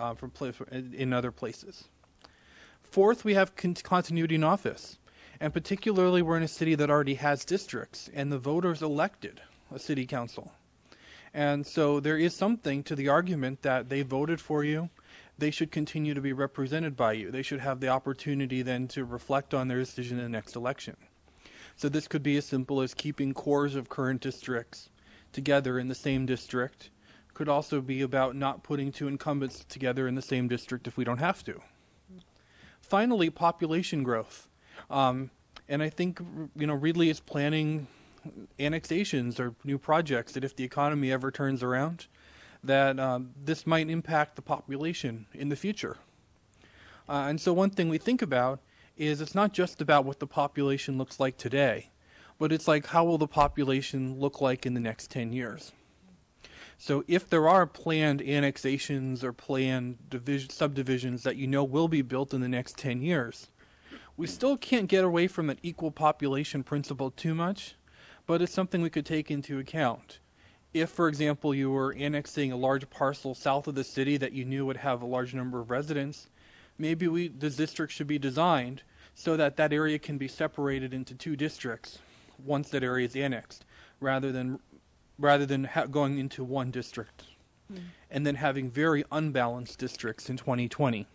in other places. Fourth, we have continuity in office. And particularly, we're in a city that already has districts, and the voters elected a city council. And so there is something to the argument that they voted for you. They should continue to be represented by you. They should have the opportunity then to reflect on their decision in the next election. So this could be as simple as keeping cores of current districts together in the same district. Could also be about not putting two incumbents together in the same district if we don't have to. Finally, population growth. And I think, Reedley is planning annexations or new projects that if the economy ever turns around, that this might impact the population in the future. And so one thing we think about is it's not just about what the population looks like today, but it's like how will the population look like in the next 10 years. So if there are planned annexations or planned subdivisions that will be built in the next 10 years, we still can't get away from an equal population principle too much, but it's something we could take into account. If, for example, you were annexing a large parcel south of the city that you knew would have a large number of residents, maybe the district should be designed so that that area can be separated into two districts once that area is annexed, rather than going into one district and then having very unbalanced districts in 2020.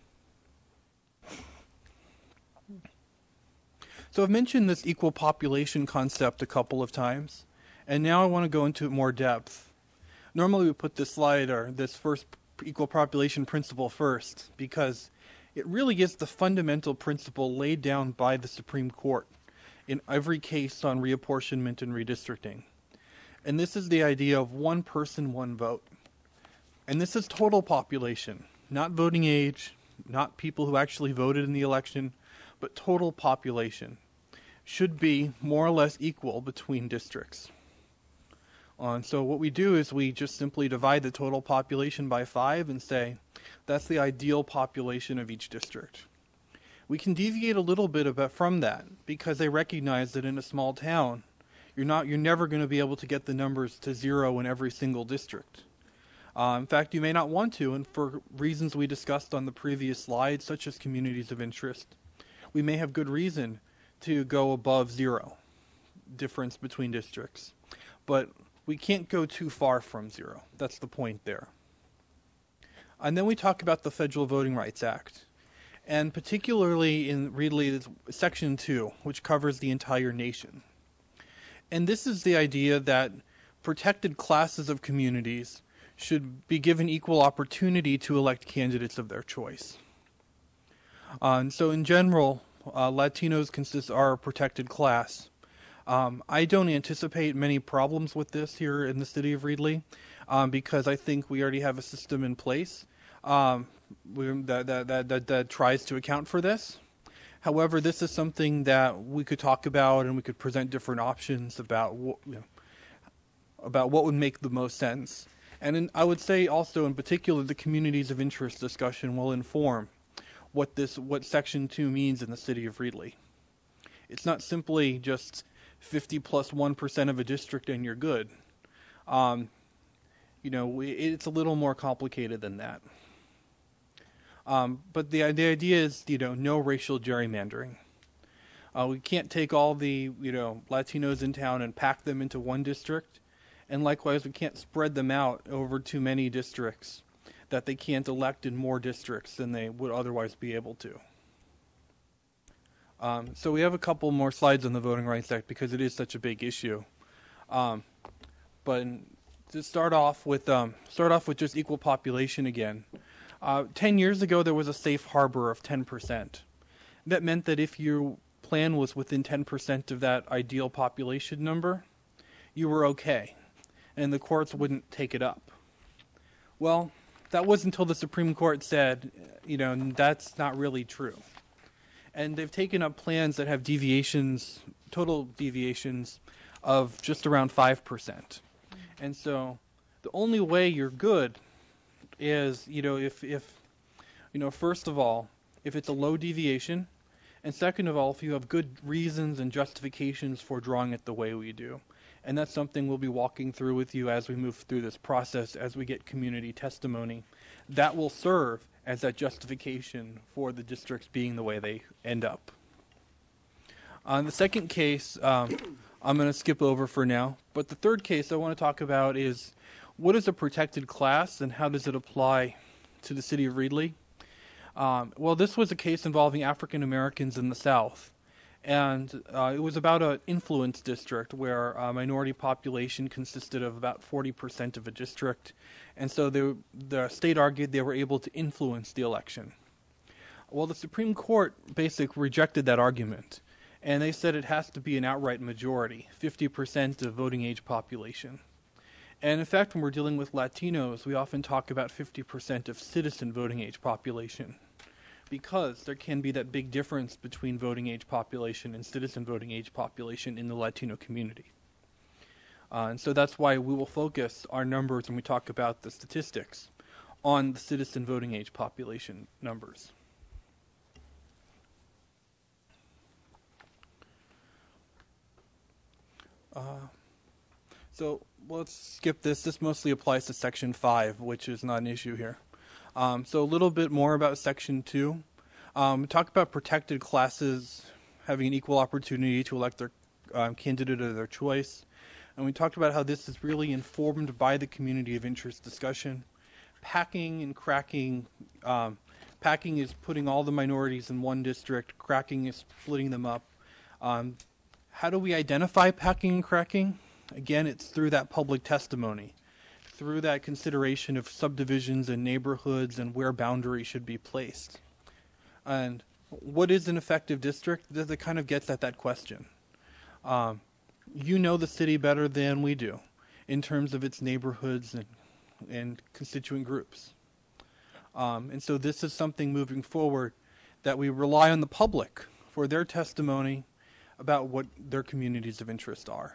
So I've mentioned this equal population concept a couple of times, and now I want to go into it more depth. Normally we put this slide or this first equal population principle first because it really is the fundamental principle laid down by the Supreme Court in every case on reapportionment and redistricting. And this is the idea of one person, one vote. And this is total population, not voting age, not people who actually voted in the election, but total population should be more or less equal between districts. And so what we do is we just simply divide the total population by 5 and say that's the ideal population of each district. We can deviate a little bit from that because they recognize that in a small town, you're never going to be able to get the numbers to 0 in every single district. In fact, you may not want to, and for reasons we discussed on the previous slide, such as communities of interest, we may have good reason to go above 0 difference between districts. But we can't go too far from 0. That's the point there. And then we talk about the Federal Voting Rights Act, and particularly in Reedley, Section 2, which covers the entire nation. And this is the idea that protected classes of communities should be given equal opportunity to elect candidates of their choice. And so in general, Latinos are a protected class. I don't anticipate many problems with this here in the city of Reedley because I think we already have a system in place that tries to account for this. However, this is something that we could talk about and we could present different options about what would make the most sense. And I would say also in particular the communities of interest discussion will inform what Section 2 means in the city of Reedley. It's not simply just 50 plus 1% of a district and you're good. It's a little more complicated than that. But the idea is, no racial gerrymandering. We can't take all the, Latinos in town and pack them into one district. And likewise, we can't spread them out over too many districts that they can't elect in more districts than they would otherwise be able to. So we have a couple more slides on the Voting Rights Act because it is such a big issue. but to start off with just equal population again. 10 years ago, there was a safe harbor of 10%. That meant that if your plan was within 10% of that ideal population number, you were okay, and the courts wouldn't take it up. Well, that was until the Supreme Court said, that's not really true. And they've taken up plans that have total deviations of just around 5%. And so the only way you're good is, first of all, if it's a low deviation, and second of all, if you have good reasons and justifications for drawing it the way we do. And that's something we'll be walking through with you as we move through this process, as we get community testimony. That will serve as that justification for the districts being the way they end up. On the second case, I'm going to skip over for now. But the third case I want to talk about is, what is a protected class and how does it apply to the city of Reedley? Well, this was a case involving African Americans in the South. And it was about an influence district where a minority population consisted of about 40% of a district. And so the state argued they were able to influence the election. Well, the Supreme Court basically rejected that argument. And they said it has to be an outright majority, 50% of voting age population. And in fact, when we're dealing with Latinos, we often talk about 50% of citizen voting age population, because there can be that big difference between voting age population and citizen voting age population in the Latino community. And so that's why we will focus our numbers when we talk about the statistics on the citizen voting age population numbers. So let's skip this. This mostly applies to Section 5, which is not an issue here. So a little bit more about Section 2. Talk about protected classes having an equal opportunity to elect their candidate of their choice. And we talked about how this is really informed by the community of interest discussion. Packing and cracking. Packing is putting all the minorities in one district. Cracking is splitting them up. How do we identify packing and cracking? Again, it's through that public testimony, through that consideration of subdivisions and neighborhoods and where boundaries should be placed. And what is an effective district? That kind of gets at that question. You know the city better than we do in terms of its neighborhoods and constituent groups. And so this is something moving forward that we rely on the public for their testimony about what their communities of interest are.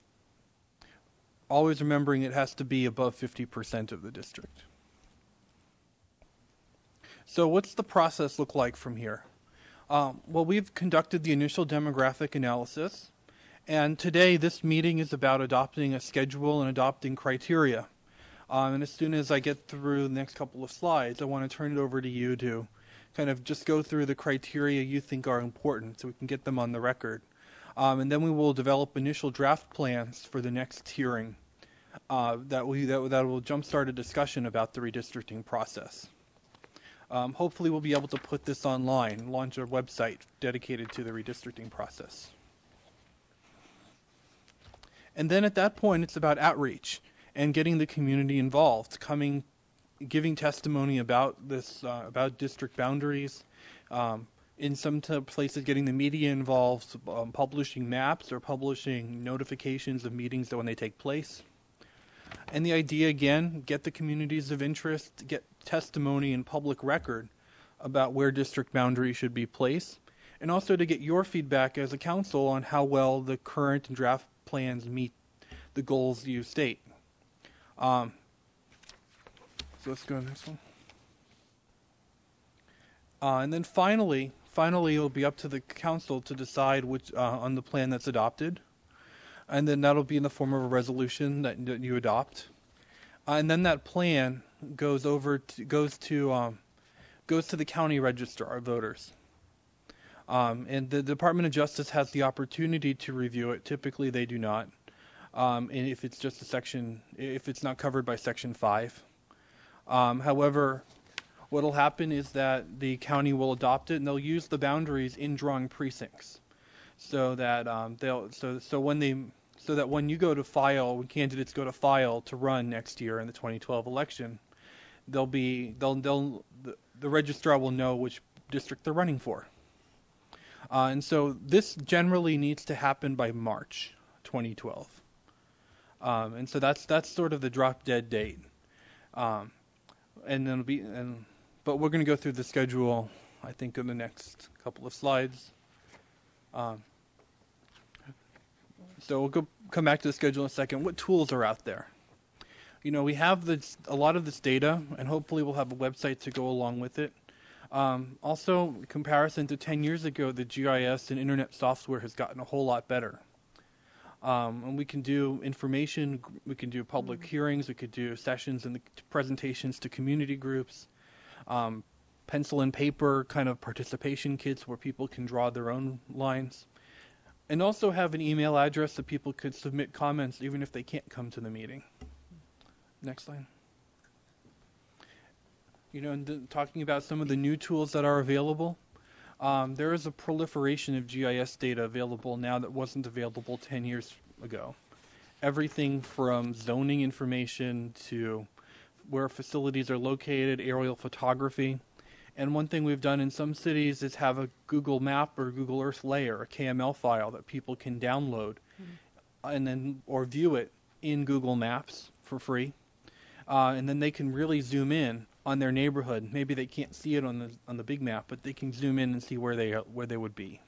Always remembering it has to be above 50% of the district. So what's the process look like from here? Well, we've conducted the initial demographic analysis, and today this meeting is about adopting a schedule and adopting criteria. And as soon as I get through the next couple of slides, I want to turn it over to you to kind of just go through the criteria you think are important so we can get them on the record. And then we will develop initial draft plans for the next hearing that will jumpstart a discussion about the redistricting process. Hopefully we'll be able to put this online, launch a website dedicated to the redistricting process. And then at that point, it's about outreach and getting the community involved, giving testimony about this, about district boundaries, in some places getting the media involved, publishing maps or publishing notifications of meetings when they take place. And the idea, again, get the communities of interest, get testimony and public record about where district boundaries should be placed, and also to get your feedback as a council on how well the current and draft plans meet the goals you state. So let's go to the next one. And then finally, it'll be up to the council to decide which on the plan that's adopted, and then that'll be in the form of a resolution that you adopt, and then that plan goes to the county register of voters, and the Department of Justice has the opportunity to review it. Typically, they do not, and if it's just if it's not covered by Section 5. However, what'll happen is that the county will adopt it, and they'll use the boundaries in drawing precincts, so that so that when you go to file, when candidates go to file to run next year in the 2012 election, the registrar will know which district they're running for. And so this generally needs to happen by March 2012. And so that's sort of the drop dead date. And then but we're going to go through the schedule, I think, in the next couple of slides. So we'll come back to the schedule in a second. What tools are out there? You know, we have a lot of this data, and hopefully we'll have a website to go along with it. Also, in comparison to 10 years ago, the GIS and internet software has gotten a whole lot better. And we can do information, we can do public hearings, we could do sessions and presentations to community groups, pencil and paper kind of participation kits where people can draw their own lines, and also have an email address that people could submit comments even if they can't come to the meeting. Next slide. You know, and talking about some of the new tools that are available, there is a proliferation of GIS data available now that wasn't available 10 years ago. Everything from zoning information to where facilities are located, aerial photography. And one thing we've done in some cities is have a Google Map or Google Earth layer, a KML file that people can download and then or view it in Google Maps for free. And then they can really zoom in on their neighborhood. Maybe they can't see it on the big map, but they can zoom in and see where they would be.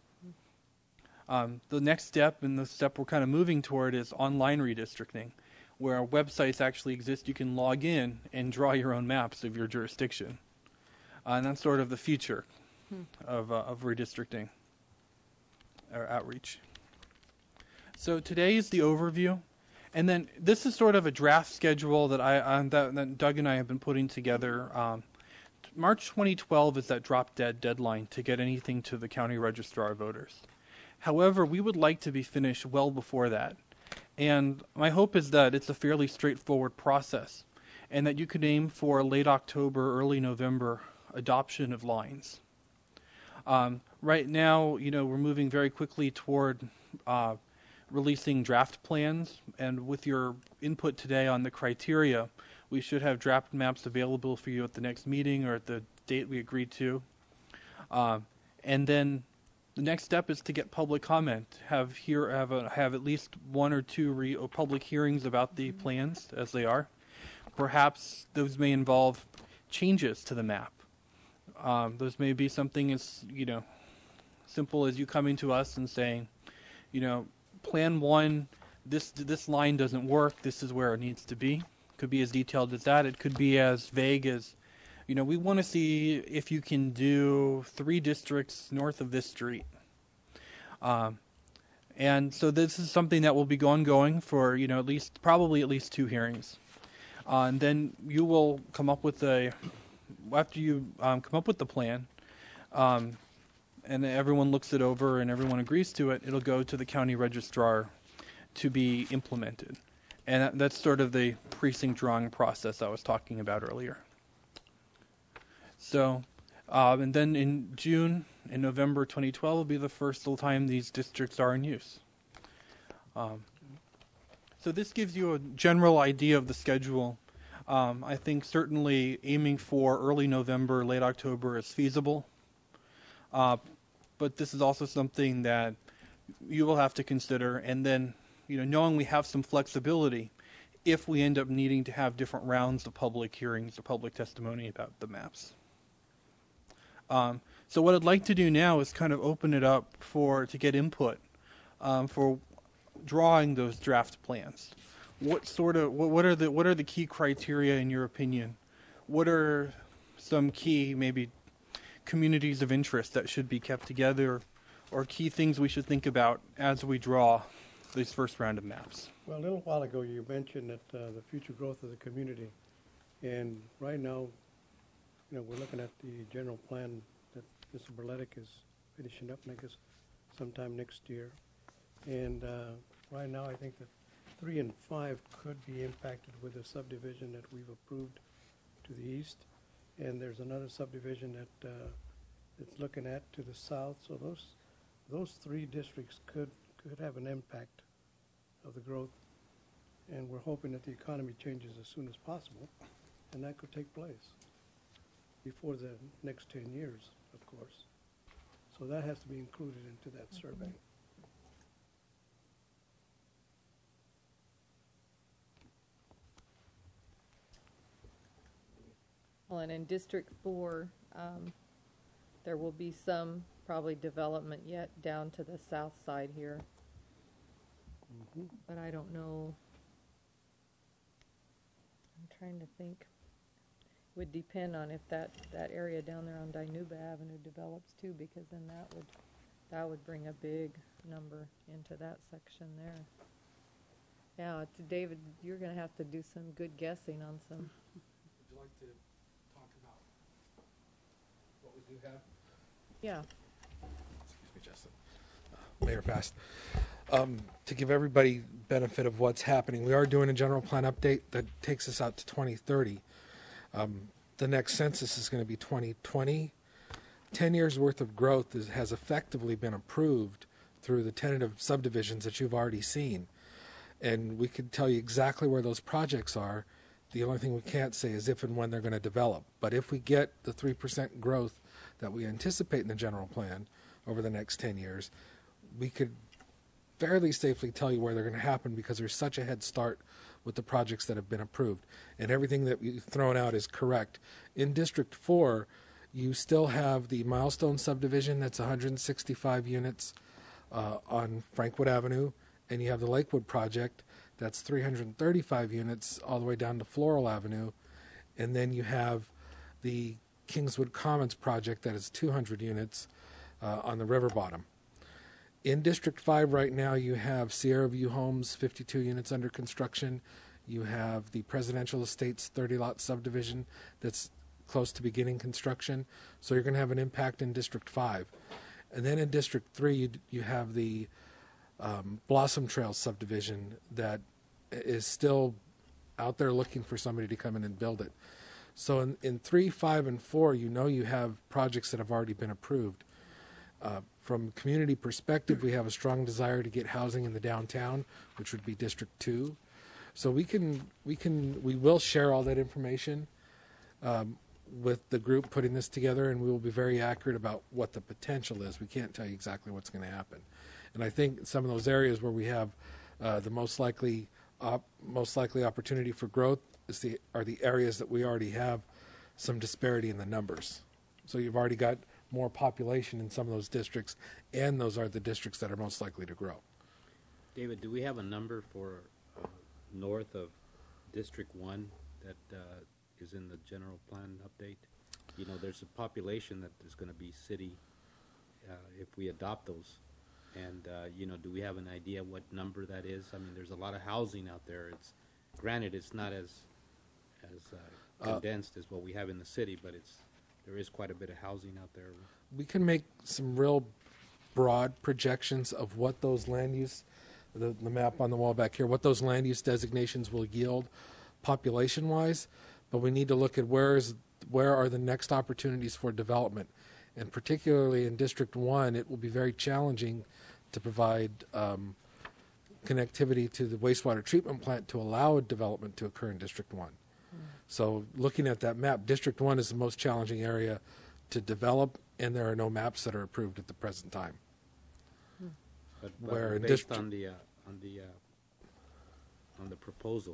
The next step, and the step we're kind of moving toward, is online redistricting, where websites actually exist. You can log in and draw your own maps of your jurisdiction. And that's sort of the future of redistricting or outreach. So today is the overview. And then this is sort of a draft schedule that that Doug and I have been putting together. March 2012 is that drop dead deadline to get anything to the county registrar voters. However, we would like to be finished well before that. And my hope is that it's a fairly straightforward process and that you could aim for late October, early November adoption of lines. Right now, you know, we're moving very quickly toward releasing draft plans, and with your input today on the criteria, we should have draft maps available for you at the next meeting or at the date we agreed to. And then the next step is to get public comment. Have at least one or two public hearings about the plans as they are. Perhaps those may involve changes to the map. Those may be something as simple as you coming to us and saying, Plan 1, this line doesn't work. This is where it needs to be. Could be as detailed as that. It could be as vague as, we want to see if you can do 3 districts north of this street. And so this is something that will be ongoing for probably at least 2 hearings. And then you will come up with after you come up with the plan, and everyone looks it over and everyone agrees to it, it'll go to the county registrar to be implemented. And that's sort of the precinct drawing process I was talking about earlier. So, and then in June and November 2012 will be the first time these districts are in use. So this gives you a general idea of the schedule. I think certainly aiming for early November, late October is feasible. But this is also something that you will have to consider. And then, knowing we have some flexibility if we end up needing to have different rounds of public hearings or public testimony about the maps. So what I'd like to do now is kind of open it up to get input for drawing those draft plans. What are the key criteria in your opinion? What are some key maybe communities of interest that should be kept together, or key things we should think about as we draw this first round of maps? Well, a little while ago you mentioned that the future growth of the community, and right now, we're looking at the general plan that Mr. Berletic is finishing up, I guess, sometime next year. And right now, I think that 3 and 5 could be impacted with a subdivision that we've approved to the east, and there's another subdivision that it's looking at to the south. So those 3 districts could have an impact of the growth. And we're hoping that the economy changes as soon as possible, and that could take place before the next 10 years, of course. So that has to be included into that survey. Well, and in District 4, there will be some probably development yet down to the south side here. But I don't know. I'm trying to think. Would depend on if that area down there on Dinuba Avenue develops too, because then that would bring a big number into that section there. Yeah, David, you're going to have to do some good guessing on some. Would you like to talk about what we do have? Yeah. Excuse me, Justin. Mayor Past. To give everybody benefit of what's happening, we are doing a general plan update that takes us out to 2030. The next census is going to be 2020. 10 years worth of growth has effectively been approved through the tentative subdivisions that you've already seen. And we could tell you exactly where those projects are. The only thing we can't say is if and when they're going to develop. But if we get the 3% growth that we anticipate in the general plan over the next 10 years, we could fairly safely tell you where they're going to happen because there's such a head start with the projects that have been approved. And everything that you've thrown out is correct. In District 4, you still have the Milestone subdivision that's 165 units on Frankwood Avenue, and you have the Lakewood project that's 335 units all the way down to Floral Avenue, and then you have the Kingswood Commons project that is 200 units on the river bottom. In District 5 right now, you have Sierra View Homes, 52 units under construction. You have the Presidential Estates 30-lot subdivision that's close to beginning construction. So you're going to have an impact in District 5. And then in District 3, you have the Blossom Trail subdivision that is still out there looking for somebody to come in and build it. So in 3, 5, and 4, you know you have projects that have already been approved. From community perspective, we have a strong desire to get housing in the downtown, which would be District 2. So we will share all that information with the group putting this together, and we will be very accurate about what the potential is. We can't tell you exactly what's going to happen. And I think some of those areas where we have the most likely opportunity for growth are the areas that we already have some disparity in the numbers. So you've already got more population in some of those districts, and those are the districts that are most likely to grow. David, do we have a number for north of District 1 that is in the general plan update? You know, there's a population that is going to be city if we adopt those. And, you know, do we have an idea what number that is? I mean, there's a lot of housing out there. Granted, it's not as condensed as what we have in the city, but there is quite a bit of housing out there. We can make some real broad projections of what those land use, the map on the wall back here, what those land use designations will yield population-wise, but we need to look at where are the next opportunities for development. And particularly in District 1, it will be very challenging to provide connectivity to the wastewater treatment plant to allow development to occur in District 1. So looking at that map, District 1 is the most challenging area to develop, and there are no maps that are approved at the present time. But Where in based on the proposal,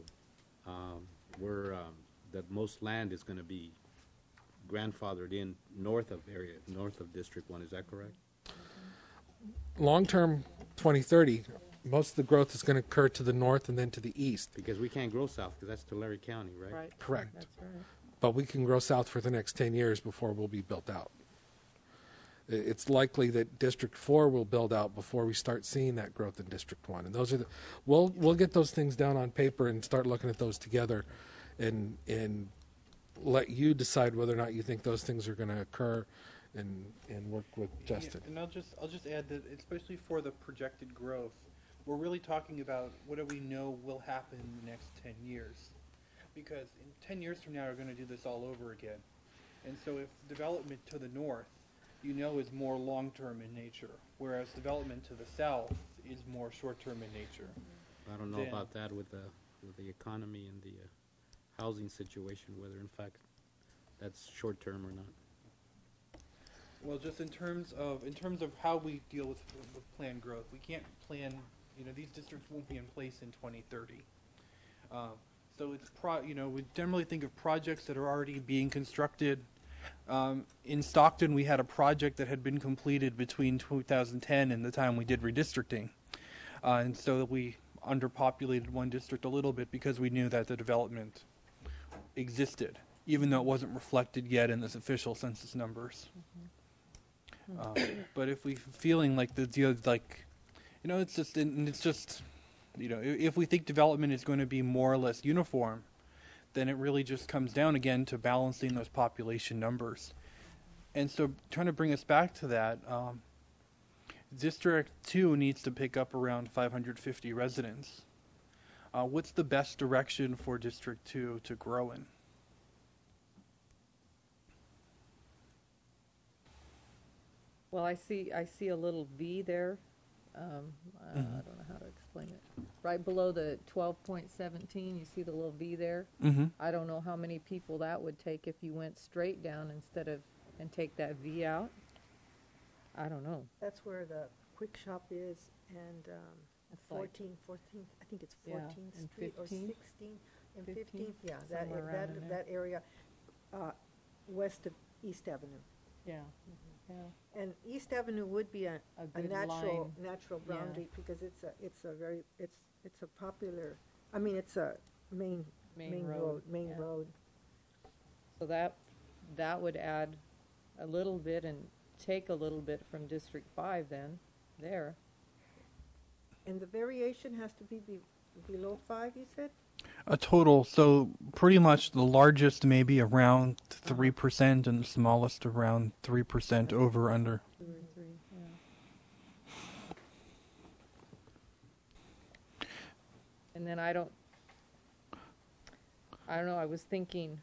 that most land is going to be grandfathered in north of District 1. Is that correct? Long-term, 2030, most of the growth is going to occur to the north and then to the east. Because we can't grow south, because that's Tulare County, right? Right. Correct. That's right. But we can grow south for the next 10 years before we'll be built out. It's likely that District 4 will build out before we start seeing that growth in District 1. And those are we'll get those things down on paper and start looking at those together and let you decide whether or not you think those things are going to occur and work with Justin. Yeah, and I'll just add that especially for the projected growth, we're really talking about what do we know will happen in the next 10 years. Because in 10 years from now, we're going to do this all over again. And so if development to the north, you know, is more long-term in nature, whereas development to the south is more short-term in nature. I don't know then- about that with the economy and the housing situation, whether in fact that's short term or not. Well, just in terms of how we deal with planned growth, we can't plan. These districts won't be in place in 2030. So it's we generally think of projects that are already being constructed. In Stockton, we had a project that had been completed between 2010 and the time we did redistricting, and so we underpopulated one district a little bit because we knew that the development existed, even though it wasn't reflected yet in this official census numbers. But if we feeling like if we think development is going to be more or less uniform, then it really just comes down again to balancing those population numbers. And so trying to bring us back to that, District 2 needs to pick up around 550 residents. What's the best direction for District 2 to grow in? Well, I see a little V there. I don't know how to explain it. Right below the 12.17, you see the little V there? Mm-hmm. I don't know how many people that would take if you went straight down and take that V out. I don't know. That's where the Quick Shop is, and It's like- 14th, I think it's Yeah, 14th and Street, or 15th? 16th, and 15th, 15th, yeah, that, somewhere around in there. that area, west of East Avenue. Yeah, yeah. And East Avenue would be a good natural, line. natural Yeah. boundary, because it's a very, it's a popular, I mean, it's a main road. Yeah. So that would add a little bit and take a little bit from District 5 then, there. And the variation has to be below 5, you said? A total, so pretty much the largest maybe around 3% and the smallest around 3% over under. 2 or 3, yeah. And then I don't know, I was thinking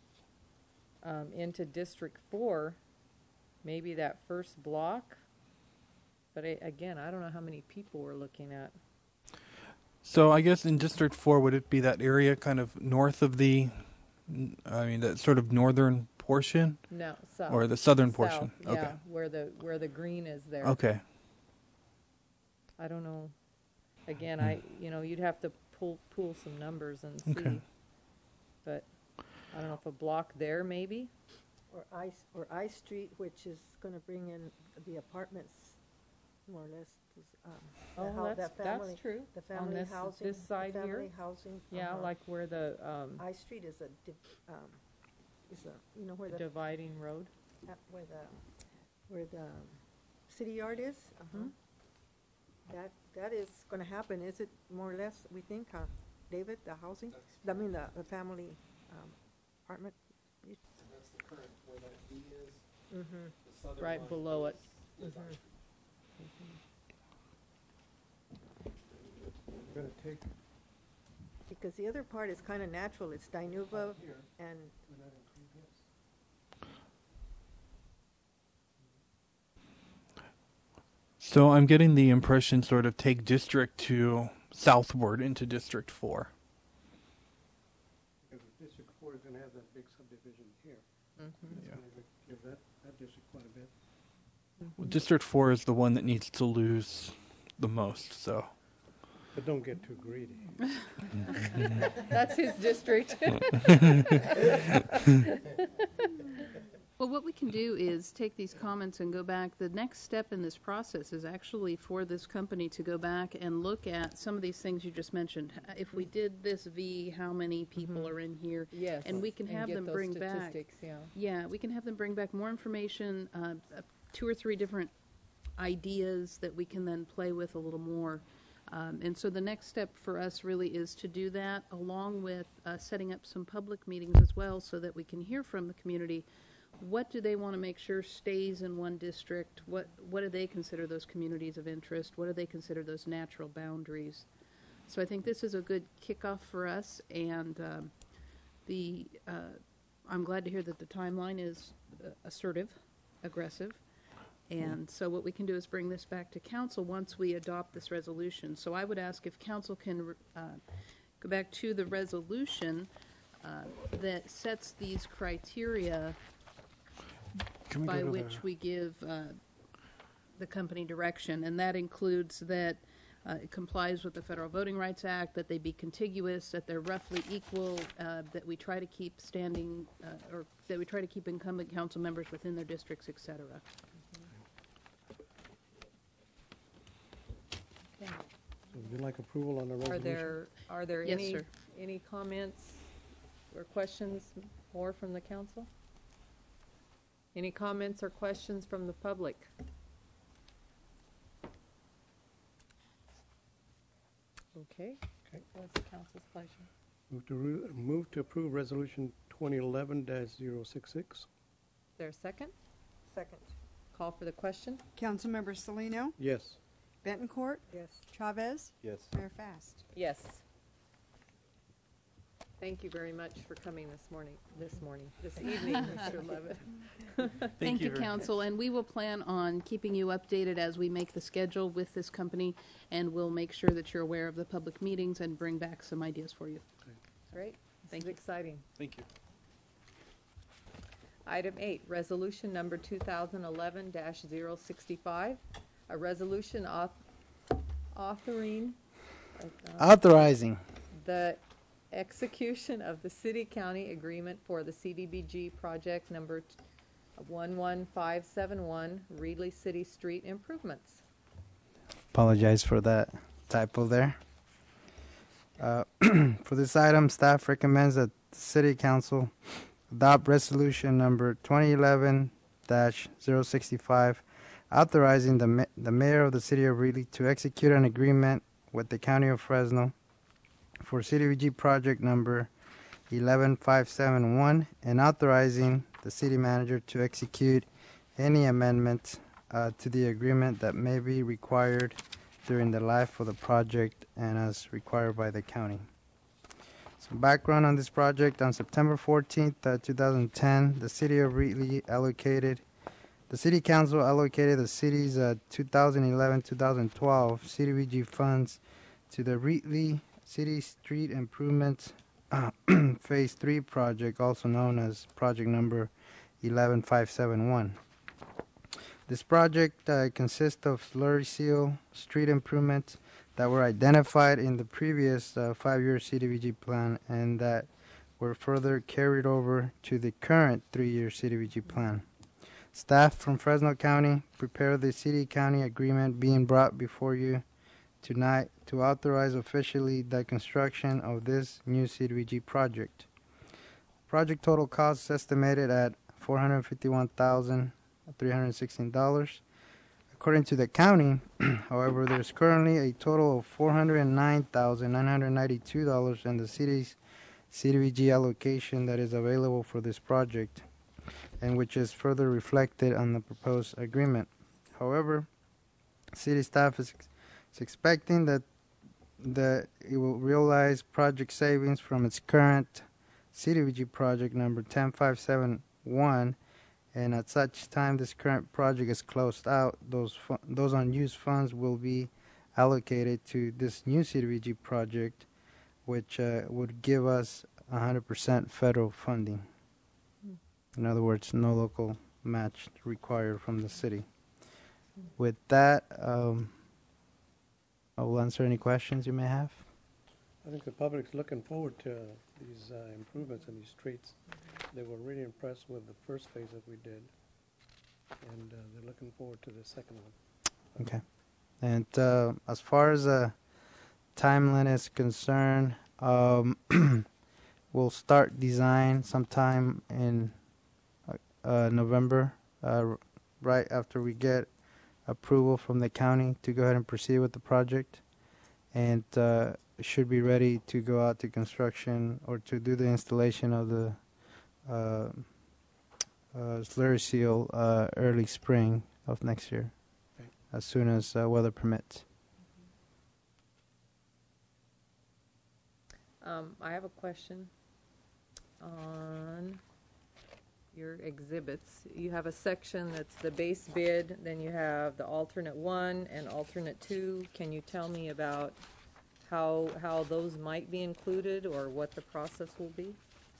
into District 4, maybe that first block, but again, I don't know how many people we're looking at. So I guess in District 4, would it be that area kind of north of that sort of northern portion? No, south. Or the southern portion? South, Okay. yeah, where the green is there. Okay. I don't know. Again, you'd have to pull some numbers and see. Okay. But I don't know if a block there maybe. Or I Street, which is gonna bring in the apartments, more or less. That's true. The On family this housing. this side the here. family housing. Yeah, like where the I Street is where the dividing road. where the city yard is. That is gonna happen. Is it more or less? We think, David, the housing. I mean the family apartment. That's the current where that V is. Mm-hmm. The southern Right line below it. is Gonna take Because the other part is kind of natural. It's Dinuba here. and Would that include this? So I'm getting the impression sort of take District 2 southward into District 4. because District 4 is gonna have that big subdivision here. It's gonna give that district quite a bit. Well, District 4 is the one that needs to lose the most, so. But don't get too greedy. That's his district. Well, what we can do is take these comments and go back. The next step in this process is actually for this company to go back and look at some of these things you just mentioned. If we did this V, how many people are in here? Yes. And we can have get them those bring back. statistics, yeah. Yeah, we can have them bring back more information, 2 or 3 different ideas that we can then play with a little more. And so the next step for us really is to do that, along with setting up some public meetings as well, so that we can hear from the community. What do they want to make sure stays in one district? What do they consider those communities of interest? What do they consider those natural boundaries? So I think this is a good kickoff for us, and I'm glad to hear that the timeline is assertive, aggressive, And so what we can do is bring this back to council once we adopt this resolution. So I would ask if council can go back to the resolution that sets these criteria Can we by go to which we give the company direction, and that includes that it complies with the Federal Voting Rights Act, that they be contiguous, that they're roughly equal, that we try to keep standing, or that we try to keep incumbent council members within their districts, et cetera. So would you like approval on the resolution? Are there Yes, sir. any comments or questions more from the council? Any comments or questions from the public? Okay. Okay. What's the council's pleasure? Move to approve resolution 2011-066. Is there a second? Second. Call for the question? Councilmember Salino, Yes. Betancourt, Yes. Chavez, Yes. Mayor Fast. Yes. Thank you very much for coming this evening, Mr. Levitt. Thank you, very council, and we will plan on keeping you updated as we make the schedule with this company, and we'll make sure that you're aware of the public meetings and bring back some ideas for you. Great. Thank This is you. exciting. Thank you. Item 8, resolution number 2011-065, a resolution authoring Authorizing. the execution of the city-county agreement for the CDBG project number 11571, Reedley City Street improvements. Apologize for that typo there. For this item, staff recommends that the City Council adopt resolution number 2011-065, authorizing the mayor of the city of Reedley to execute an agreement with the County of Fresno for CDBG project number 11571, and authorizing the city manager to execute any amendments to the agreement that may be required during the life of the project and as required by the county. Some background on this project: on September 14th, 2010, the city of Reedley the city council allocated the city's 2011-2012 CDBG funds to the Reedley City Street Improvements Phase 3 project, also known as project number 11571. This project consists of slurry seal street improvements that were identified in the previous 5-year CDBG plan and that were further carried over to the current 3-year CDBG plan. Staff from Fresno County prepared the city-county agreement being brought before you tonight to authorize officially the construction of this new CDBG project. Project total cost is estimated at $451,316. According to the county, however, there's currently a total of $409,992 in the city's CDBG allocation that is available for this project, and which is further reflected on the proposed agreement. However, city staff is expecting that it will realize project savings from its current CDBG project number 10571, and at such time this current project is closed out, those unused funds will be allocated to this new CDBG project, which would give us 100% federal funding. In other words, no local match required from the city. With that, I will answer any questions you may have. I think the public's looking forward to these improvements in these streets. They were really impressed with the first phase that we did, and they're looking forward to the second one. Okay. And as far as timeline is concerned, we'll start design sometime in November, right after we get approval from the county to go ahead and proceed with the project, and should be ready to go out to construction or to do the installation of the slurry seal early spring of next year, Okay. as soon as weather permits. I have a question on your exhibits. You have a section that's the base bid, then you have the alternate 1 and alternate 2. Can you tell me about how those might be included or what the process will be?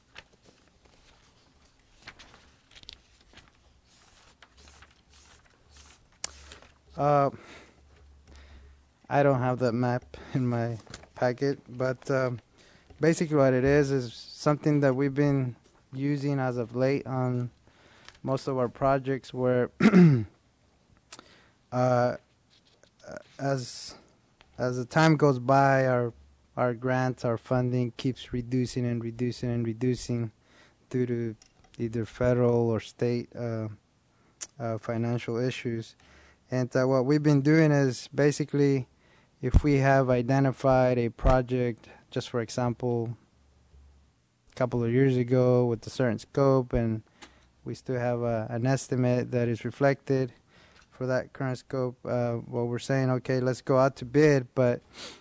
I don't have that map in my packet, but basically what it is something that we've been using as of late on most of our projects where as the time goes by, our grants, our funding keeps reducing and reducing and reducing due to either federal or state financial issues. And what we've been doing is basically, if we have identified a project, just for example, a couple of years ago with a certain scope, and we still have an estimate that is reflected for that current scope, well, we're saying, okay, let's go out to bid, but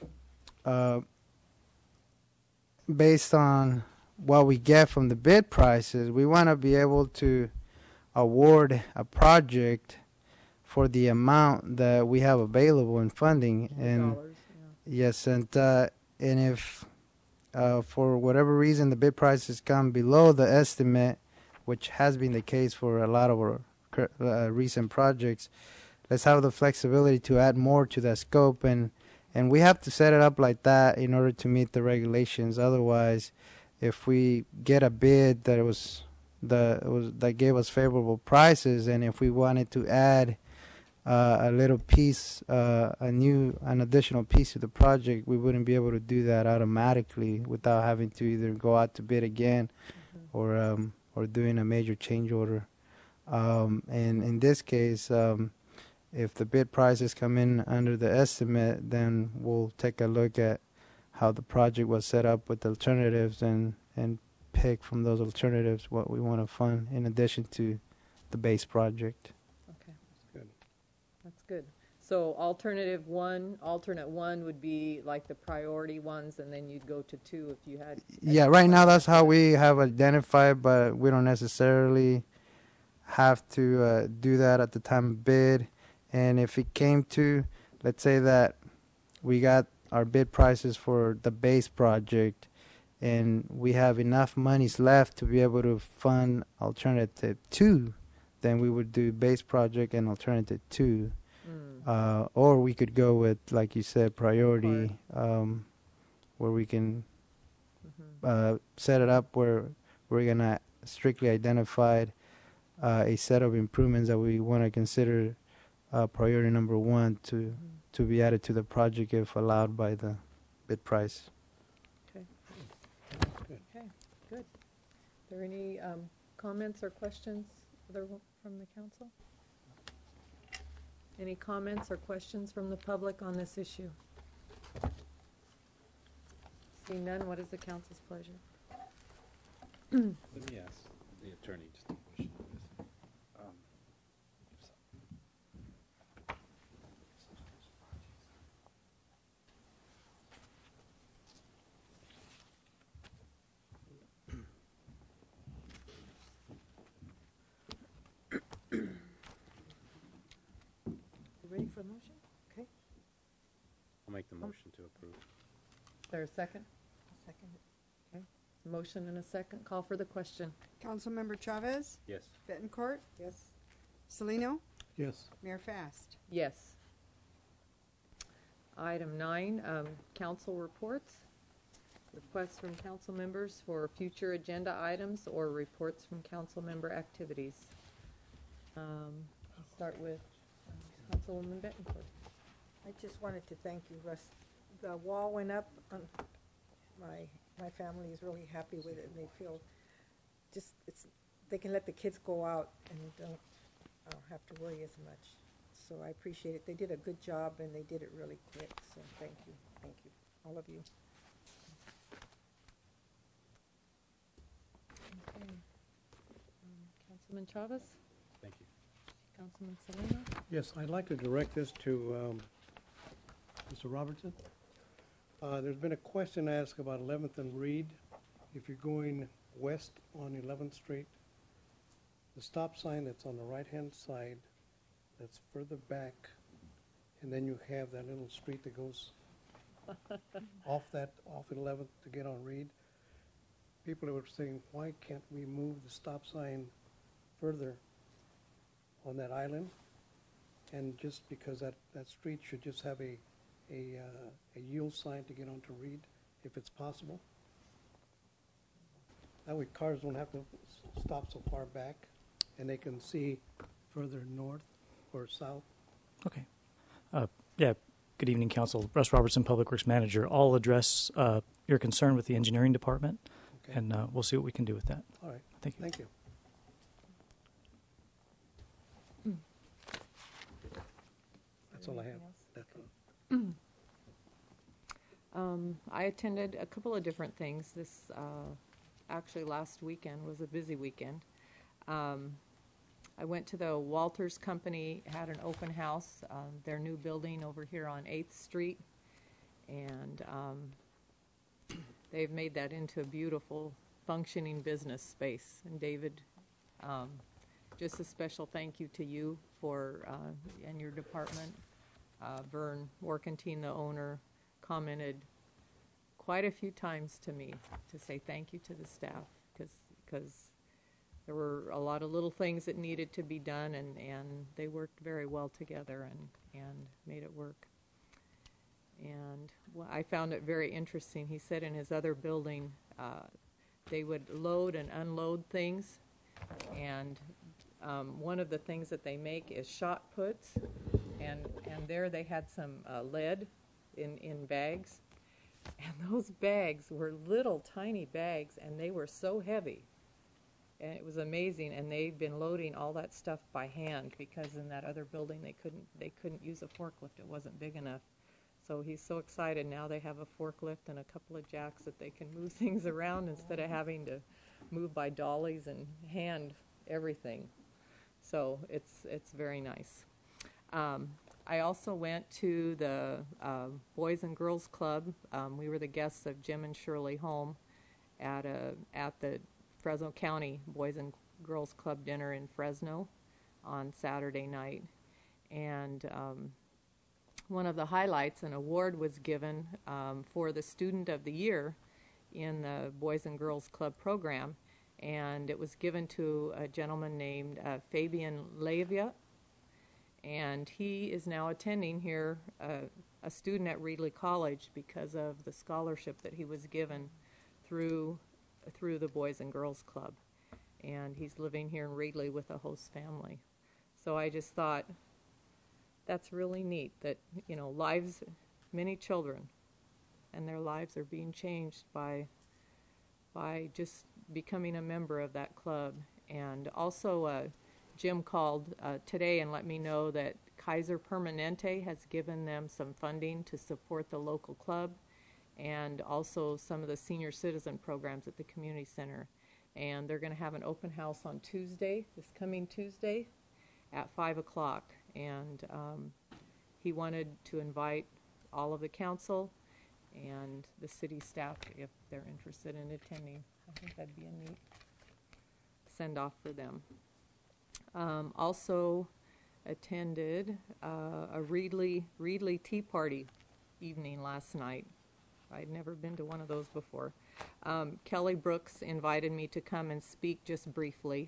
based on what we get from the bid prices, we want to be able to award a project for the amount that we have available in funding. And Dollars, yes, and if for whatever reason the bid prices come below the estimate, which has been the case for a lot of our recent projects, let's have the flexibility to add more to that scope, and we have to set it up like that in order to meet the regulations. Otherwise, if we get a bid that gave us favorable prices, and if we wanted to add a little piece, an additional piece to the project, we wouldn't be able to do that automatically without having to either go out to bid again, or doing a major change order. And in this case, if the bid prices come in under the estimate, then we'll take a look at how the project was set up with alternatives and pick from those alternatives what we want to fund in addition to the base project. Okay. That's good. So alternate one would be like the priority ones, and then you'd go to 2 if you had. Yeah, right now that's how we have identified, but we don't necessarily have to do that at the time of bid. And if it came to, let's say that we got our bid prices for the base project and we have enough monies left to be able to fund alternative 2, then we would do base project and alternative 2. Or we could go with, like you said, priority, where we can set it up where we're going to strictly identify a set of improvements that we want to consider priority number 1 to be added to the project if allowed by the bid price. Okay. Okay, good. Are there any comments or questions from the council? Any comments or questions from the public on this issue? Seeing none, what is the council's pleasure? Let me ask the attorney just a question on this. Ready for a motion? Okay. I'll make the motion to approve. Is there a second? Second. Okay. Motion and a second. Call for the question. Councilmember Chavez? Yes. Bettencourt? Yes. Salino? Yes. Mayor Fast? Yes. Item 9, council reports. Requests from council members for future agenda items or reports from council member activities. I'll start with Councilwoman Bettencourt. I just wanted to thank you, Russ. The wall went up. My family is really happy with it, and they feel they can let the kids go out and don't have to worry as much. So I appreciate it. They did a good job, and they did it really quick. So thank you, all of you. Okay. Councilman Chavez? Thank you. Councilman Salino? Yes, I'd like to direct this to Mr. Robertson. There's been a question asked about 11th and Reed. If you're going west on 11th Street, the stop sign that's on the right-hand side, that's further back, and then you have that little street that goes off 11th to get on Reed. People were saying, why can't we move the stop sign further on that island? And just because that street should just have a yield sign to get onto Reed, if it's possible. That way cars don't have to stop so far back, and they can see further north or south. Okay. Yeah. Good evening, Council. Russ Robertson, Public Works Manager. I'll address your concern with the engineering department, Okay. and we'll see what we can do with that. All right. Thank you. Thank you. That's all I have. That's all. I attended a couple of different things. This actually last weekend was a busy weekend. I went to the Walters Company, had an open house, their new building over here on 8th Street, and they've made that into a beautiful functioning business space. And David, just a special thank you to you for and your department. Vern Workentine, the owner, commented quite a few times to me to say thank you to the staff, because there were a lot of little things that needed to be done, and they worked very well together and made it work. And I found it very interesting. He said in his other building they would load and unload things, and one of the things that they make is shot puts, and there they had some lead in bags, and those bags were little tiny bags, and they were so heavy. And it was amazing, and they've been loading all that stuff by hand, because in that other building they couldn't use a forklift. It wasn't big enough. So he's so excited now they have a forklift and a couple of jacks that they can move things around instead of having to move by dollies and hand everything. So it's very nice. I also went to the Boys and Girls Club. We were the guests of Jim and Shirley Holm at the Fresno County Boys and Girls Club dinner in Fresno on Saturday night. And one of the highlights, an award was given for the Student of the Year in the Boys and Girls Club program. And it was given to a gentleman named Fabian Levia. And he is now attending here, a student at Reedley College, because of the scholarship that he was given through the Boys and Girls Club. And he's living here in Reedley with a host family. So I just thought that's really neat that, lives, many children, and their lives are being changed by just becoming a member of that club. And also Jim called today and let me know that Kaiser Permanente has given them some funding to support the local club, and also some of the senior citizen programs at the community center. And they're going to have an open house on Tuesday, this coming Tuesday, at 5 o'clock. And he wanted to invite all of the council and the city staff if they're interested in attending. I think that'd be a neat send-off for them. Also attended a Reedley Tea Party evening last night. I'd never been to one of those before. Kelly Brooks invited me to come and speak just briefly.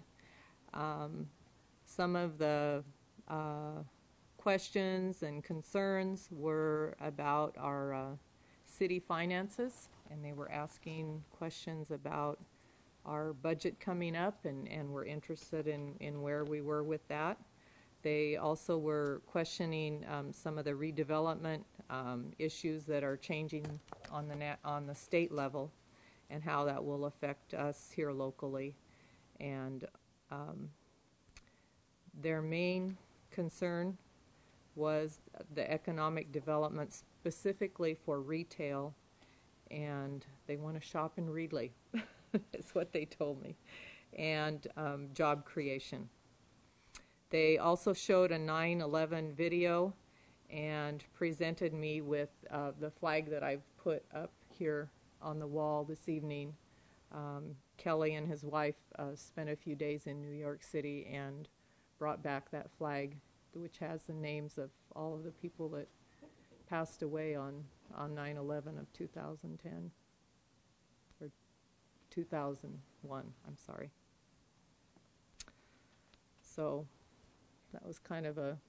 Some of the questions and concerns were about our city finances, and they were asking questions about our budget coming up, and were interested in where we were with that. They also were questioning some of the redevelopment issues that are changing on the state level, and how that will affect us here locally. And their main concern was the economic development specifically for retail, and they want to shop in Reedley. That's what they told me. And job creation. They also showed a 9/11 video and presented me with the flag that I've put up here on the wall this evening. Kelly and his wife spent a few days in New York City and brought back that flag, which has the names of all of the people that passed away on 9/11 of 2010, or 2001, I'm sorry. So that was kind of a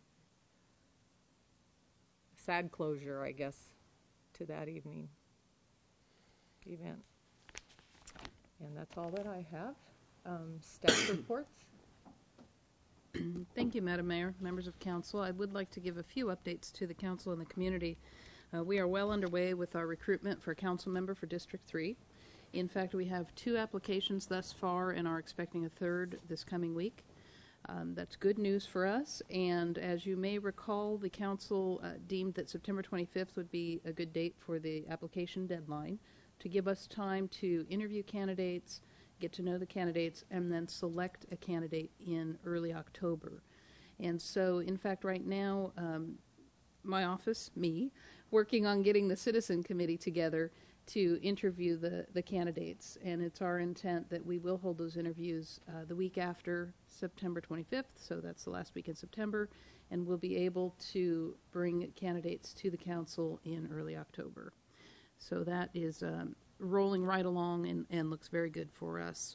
sad closure, I guess, to that evening event. And that's all that I have. Staff reports. Thank you, Madam Mayor, members of council. I would like to give a few updates to the council and the community. We are well underway with our recruitment for a council member for District 3. In fact, we have 2 applications thus far and are expecting a 3rd this coming week. That's good news for us, and as you may recall, the council deemed that September 25th would be a good date for the application deadline to give us time to interview candidates, get to know the candidates, and then select a candidate in early October. And so, in fact, right now, my office, me, working on getting the citizen committee together to interview the candidates. And it's our intent that we will hold those interviews the week after September 25th, so that's the last week in September, and we'll be able to bring candidates to the council in early October. So that is rolling right along and looks very good for us.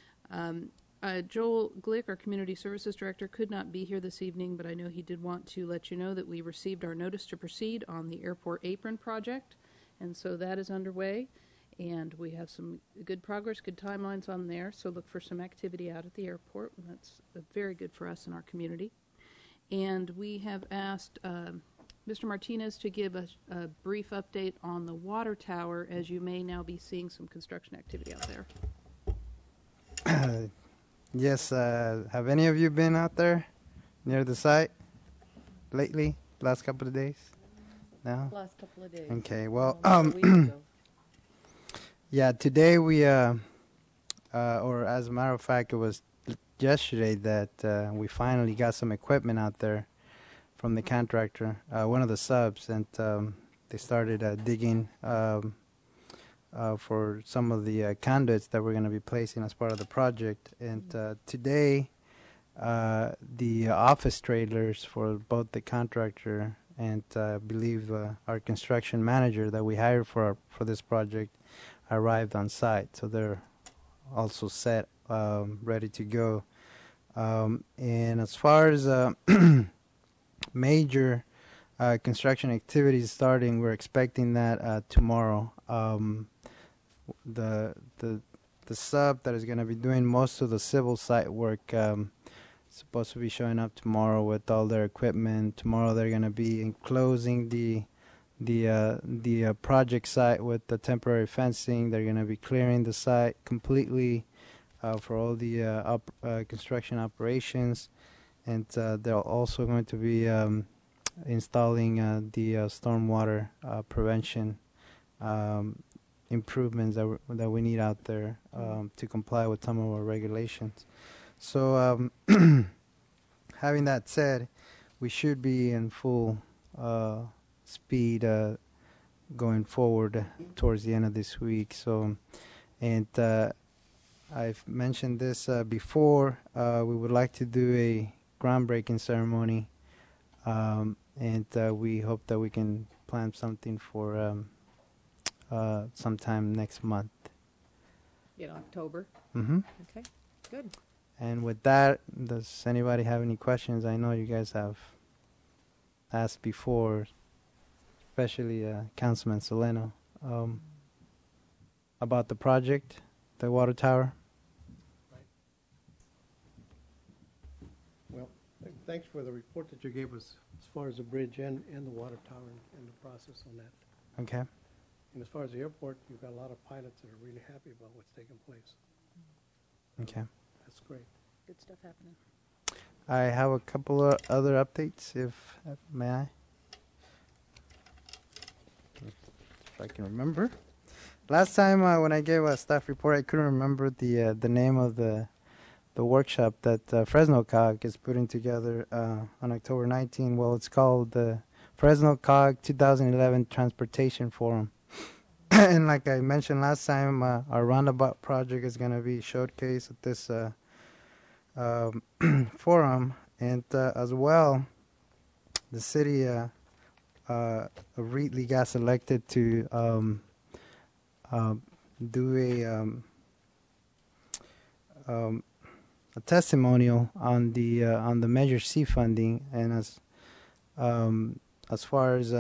Joel Glick, our Community Services Director, could not be here this evening, but I know he did want to let you know that we received our notice to proceed on the airport apron project, and so that is underway, and we have some good progress, good timelines on there, so look for some activity out at the airport, and that's very good for us in our community. And we have asked Mr. Martinez to give a brief update on the water tower, as you may now be seeing some construction activity out there. Yes, have any of you been out there near the site lately, last couple of days? No? Last couple of days. Okay, well, a week ago. yeah, today we, or as a matter of fact, it was yesterday that we finally got some equipment out there from the contractor, one of the subs, and they started digging for some of the conduits that we're going to be placing as part of the project. And today, the office trailers for both the contractor and I believe our construction manager that we hired for this project arrived on site. So they're also set, ready to go. And as far as major construction activities starting, we're expecting that tomorrow. The sub that is going to be doing most of the civil site work supposed to be showing up tomorrow with all their equipment. Tomorrow they're going to be enclosing the project site with the temporary fencing. They're going to be clearing the site completely for all the construction operations, and they're also going to be installing the stormwater prevention improvements that we need out there to comply with some of our regulations. So having that said, we should be in full speed going forward towards the end of this week. So, and I've mentioned this before, we would like to do a groundbreaking ceremony, and we hope that we can plan something for sometime next month. In October? Mm-hmm. Okay, good. And with that, does anybody have any questions? I know you guys have asked before, especially Councilman Soleno, about the project, the water tower. Well, thanks for the report that you gave us as far as the bridge and the water tower and the process on that. Okay. And as far as the airport, you've got a lot of pilots that are really happy about what's taking place. Okay. That's great. Good stuff happening. I have a couple of other updates, if may I? If I can remember. Last time when I gave a staff report, I couldn't remember the name of the workshop that Fresno COG is putting together on October 19. Well, it's called the Fresno COG 2011 Transportation Forum. And like I mentioned last time, our roundabout project is going to be showcased at this forum. And as well, the city of Wheatley got selected to do a testimonial on the Measure C funding, and as far as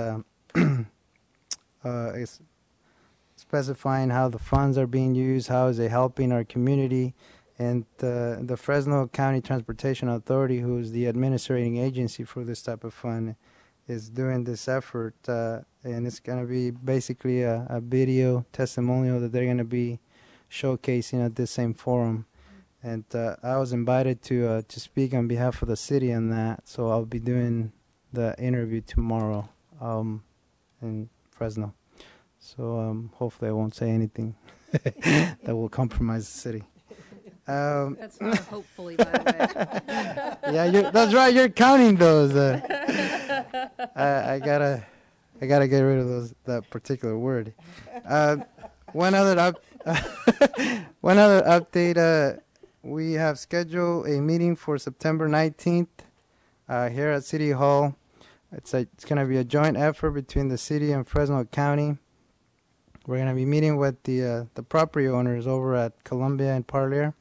specifying how the funds are being used, how is it helping our community, and the Fresno County Transportation Authority, who is the administrating agency for this type of fund, is doing this effort, and it's going to be basically a video testimonial that they're going to be showcasing at this same forum. And I was invited to speak on behalf of the city on that, so I'll be doing the interview tomorrow in Fresno. So hopefully I won't say anything that will compromise the city. That's not hopefully, by the way. Yeah, that's right. You're counting those. I gotta get rid of that particular word. One other update. We have scheduled a meeting for September 19th here at City Hall. It's going to be a joint effort between the city and Fresno County. We're going to be meeting with the property owners over at Columbia and Parlier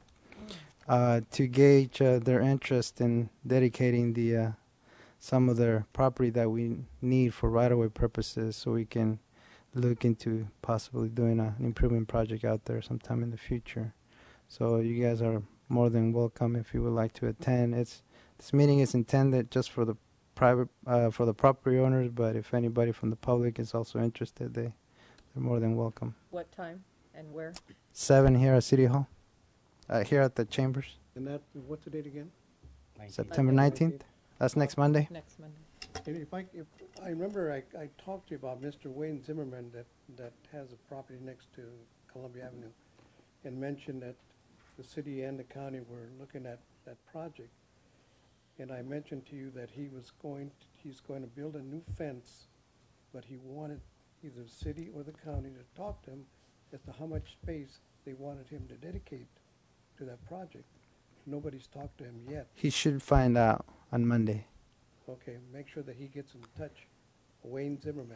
to gauge their interest in dedicating some of their property that we need for right-of-way purposes, so we can look into possibly doing an improvement project out there sometime in the future. So you guys are more than welcome if you would like to attend. This meeting is intended just for the for the property owners, but if anybody from the public is also interested, they're more than welcome. What time and where? 7 here at City Hall, here at the Chambers. And what's the date again? September 19th. That's next Monday. Next Monday. And if I remember, I talked to you about Mr. Wayne Zimmerman that has a property next to Columbia Avenue, and mentioned that the city and the county were looking at that project. And I mentioned to you that he's going to build a new fence, but he wanted either the city or the county to talk to him as to how much space they wanted him to dedicate to that project. Nobody's talked to him yet. He should find out on Monday. Okay, make sure that he gets in touch. Wayne Zimmerman.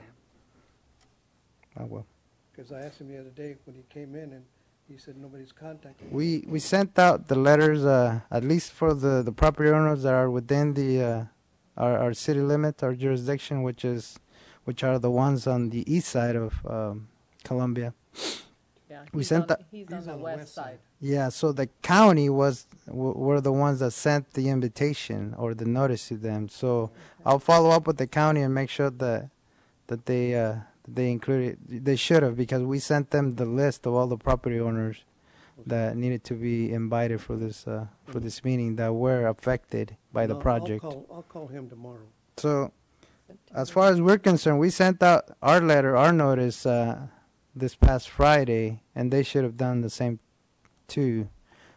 I will. Because I asked him the other day when he came in, and he said nobody's contacted him. We sent out the letters, at least for the property owners that are within our city limit, our jurisdiction, which are the ones on the east side of Columbia. Yeah, He's on the west side. Yeah, so the county were the ones that sent the invitation or the notice to them. So I'll follow up with the county and make sure that they included. They should have, because we sent them the list of all the property owners that needed to be invited for this meeting that were affected by the project. I'll call him tomorrow. So, as far as we're concerned, we sent out our letter, our notice this past Friday, and they should have done the same too.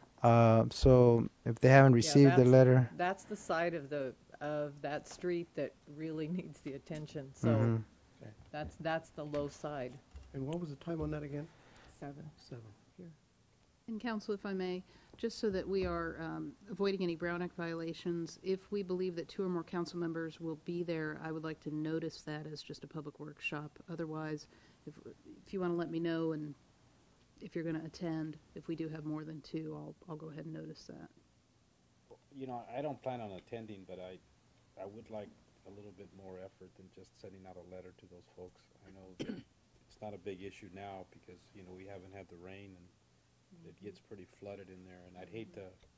So if they haven't received the letter, that's the side of that street that really needs the attention. So that's the low side. And what was the time on that again? 7. Here. And counsel, if I may, just so that we are avoiding any Brown Act violations, if we believe that 2 or more council members will be there, I would like to notice that as just a public workshop. Otherwise, if you want to let me know, and if you're going to attend, if we do have more than 2, I'll go ahead and notice that. You know, I don't plan on attending, but I would like a little bit more effort than just sending out a letter to those folks. I know that it's not a big issue now because, you know, we haven't had the rain and it gets pretty flooded in there, and I'd hate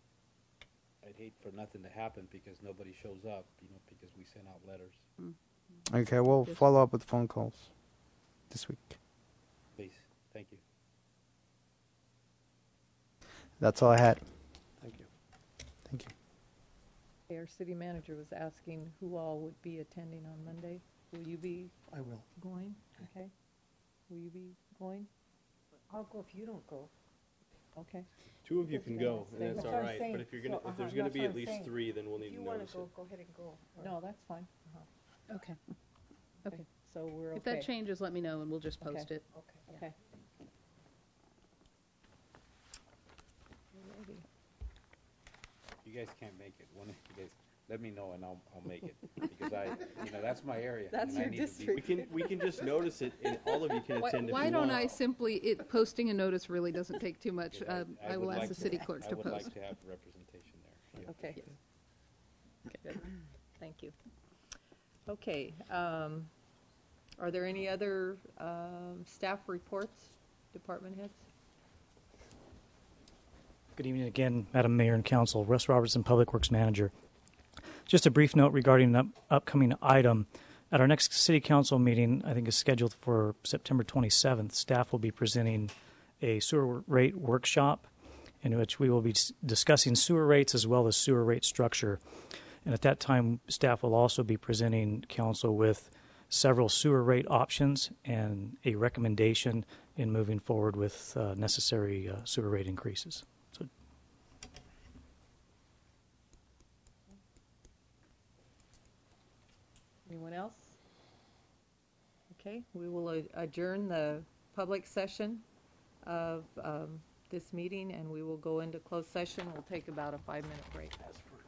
for nothing to happen because nobody shows up, you know, because we sent out letters. okay, we'll follow up with phone calls this week. Please, thank you. That's all I had. Thank you. Thank you. Our city manager was asking who all would be attending on Monday. Will you be? I will. Going? Okay. Will you be going? I'll go if you don't go. Okay. 2 of you can go, and that's That's all what I'm right. saying. But if there's That's going to what be I'm at least saying. 3, then we'll need If to you want notice to it. go ahead and go. No, that's fine. Okay. Okay. So we're okay. If that changes, let me know and we'll just post Okay. it. Okay. You guys can't make it. One of you guys, let me know and I'll make it because that's my area. That's and I your need to be- district. We can just notice it, and all of you can attend if Why you don't want. I simply, posting a notice really doesn't take too much. because I will would ask like the to- city clerk to I would post. like to have representation there. Yeah. Okay. Good. Thank you. Okay, are there any other staff reports, department heads? Good evening again, Madam Mayor and Council. Russ Robertson, Public Works Manager. Just a brief note regarding an upcoming item. At our next City Council meeting, I think is scheduled for September 27th, staff will be presenting a sewer rate workshop in which we will be discussing sewer rates as well as sewer rate structure. And at that time, staff will also be presenting council with several sewer rate options and a recommendation in moving forward with necessary sewer rate increases. So, Anyone else? Okay, we will adjourn the public session of this meeting, and we will go into closed session. We'll take about a 5-minute break.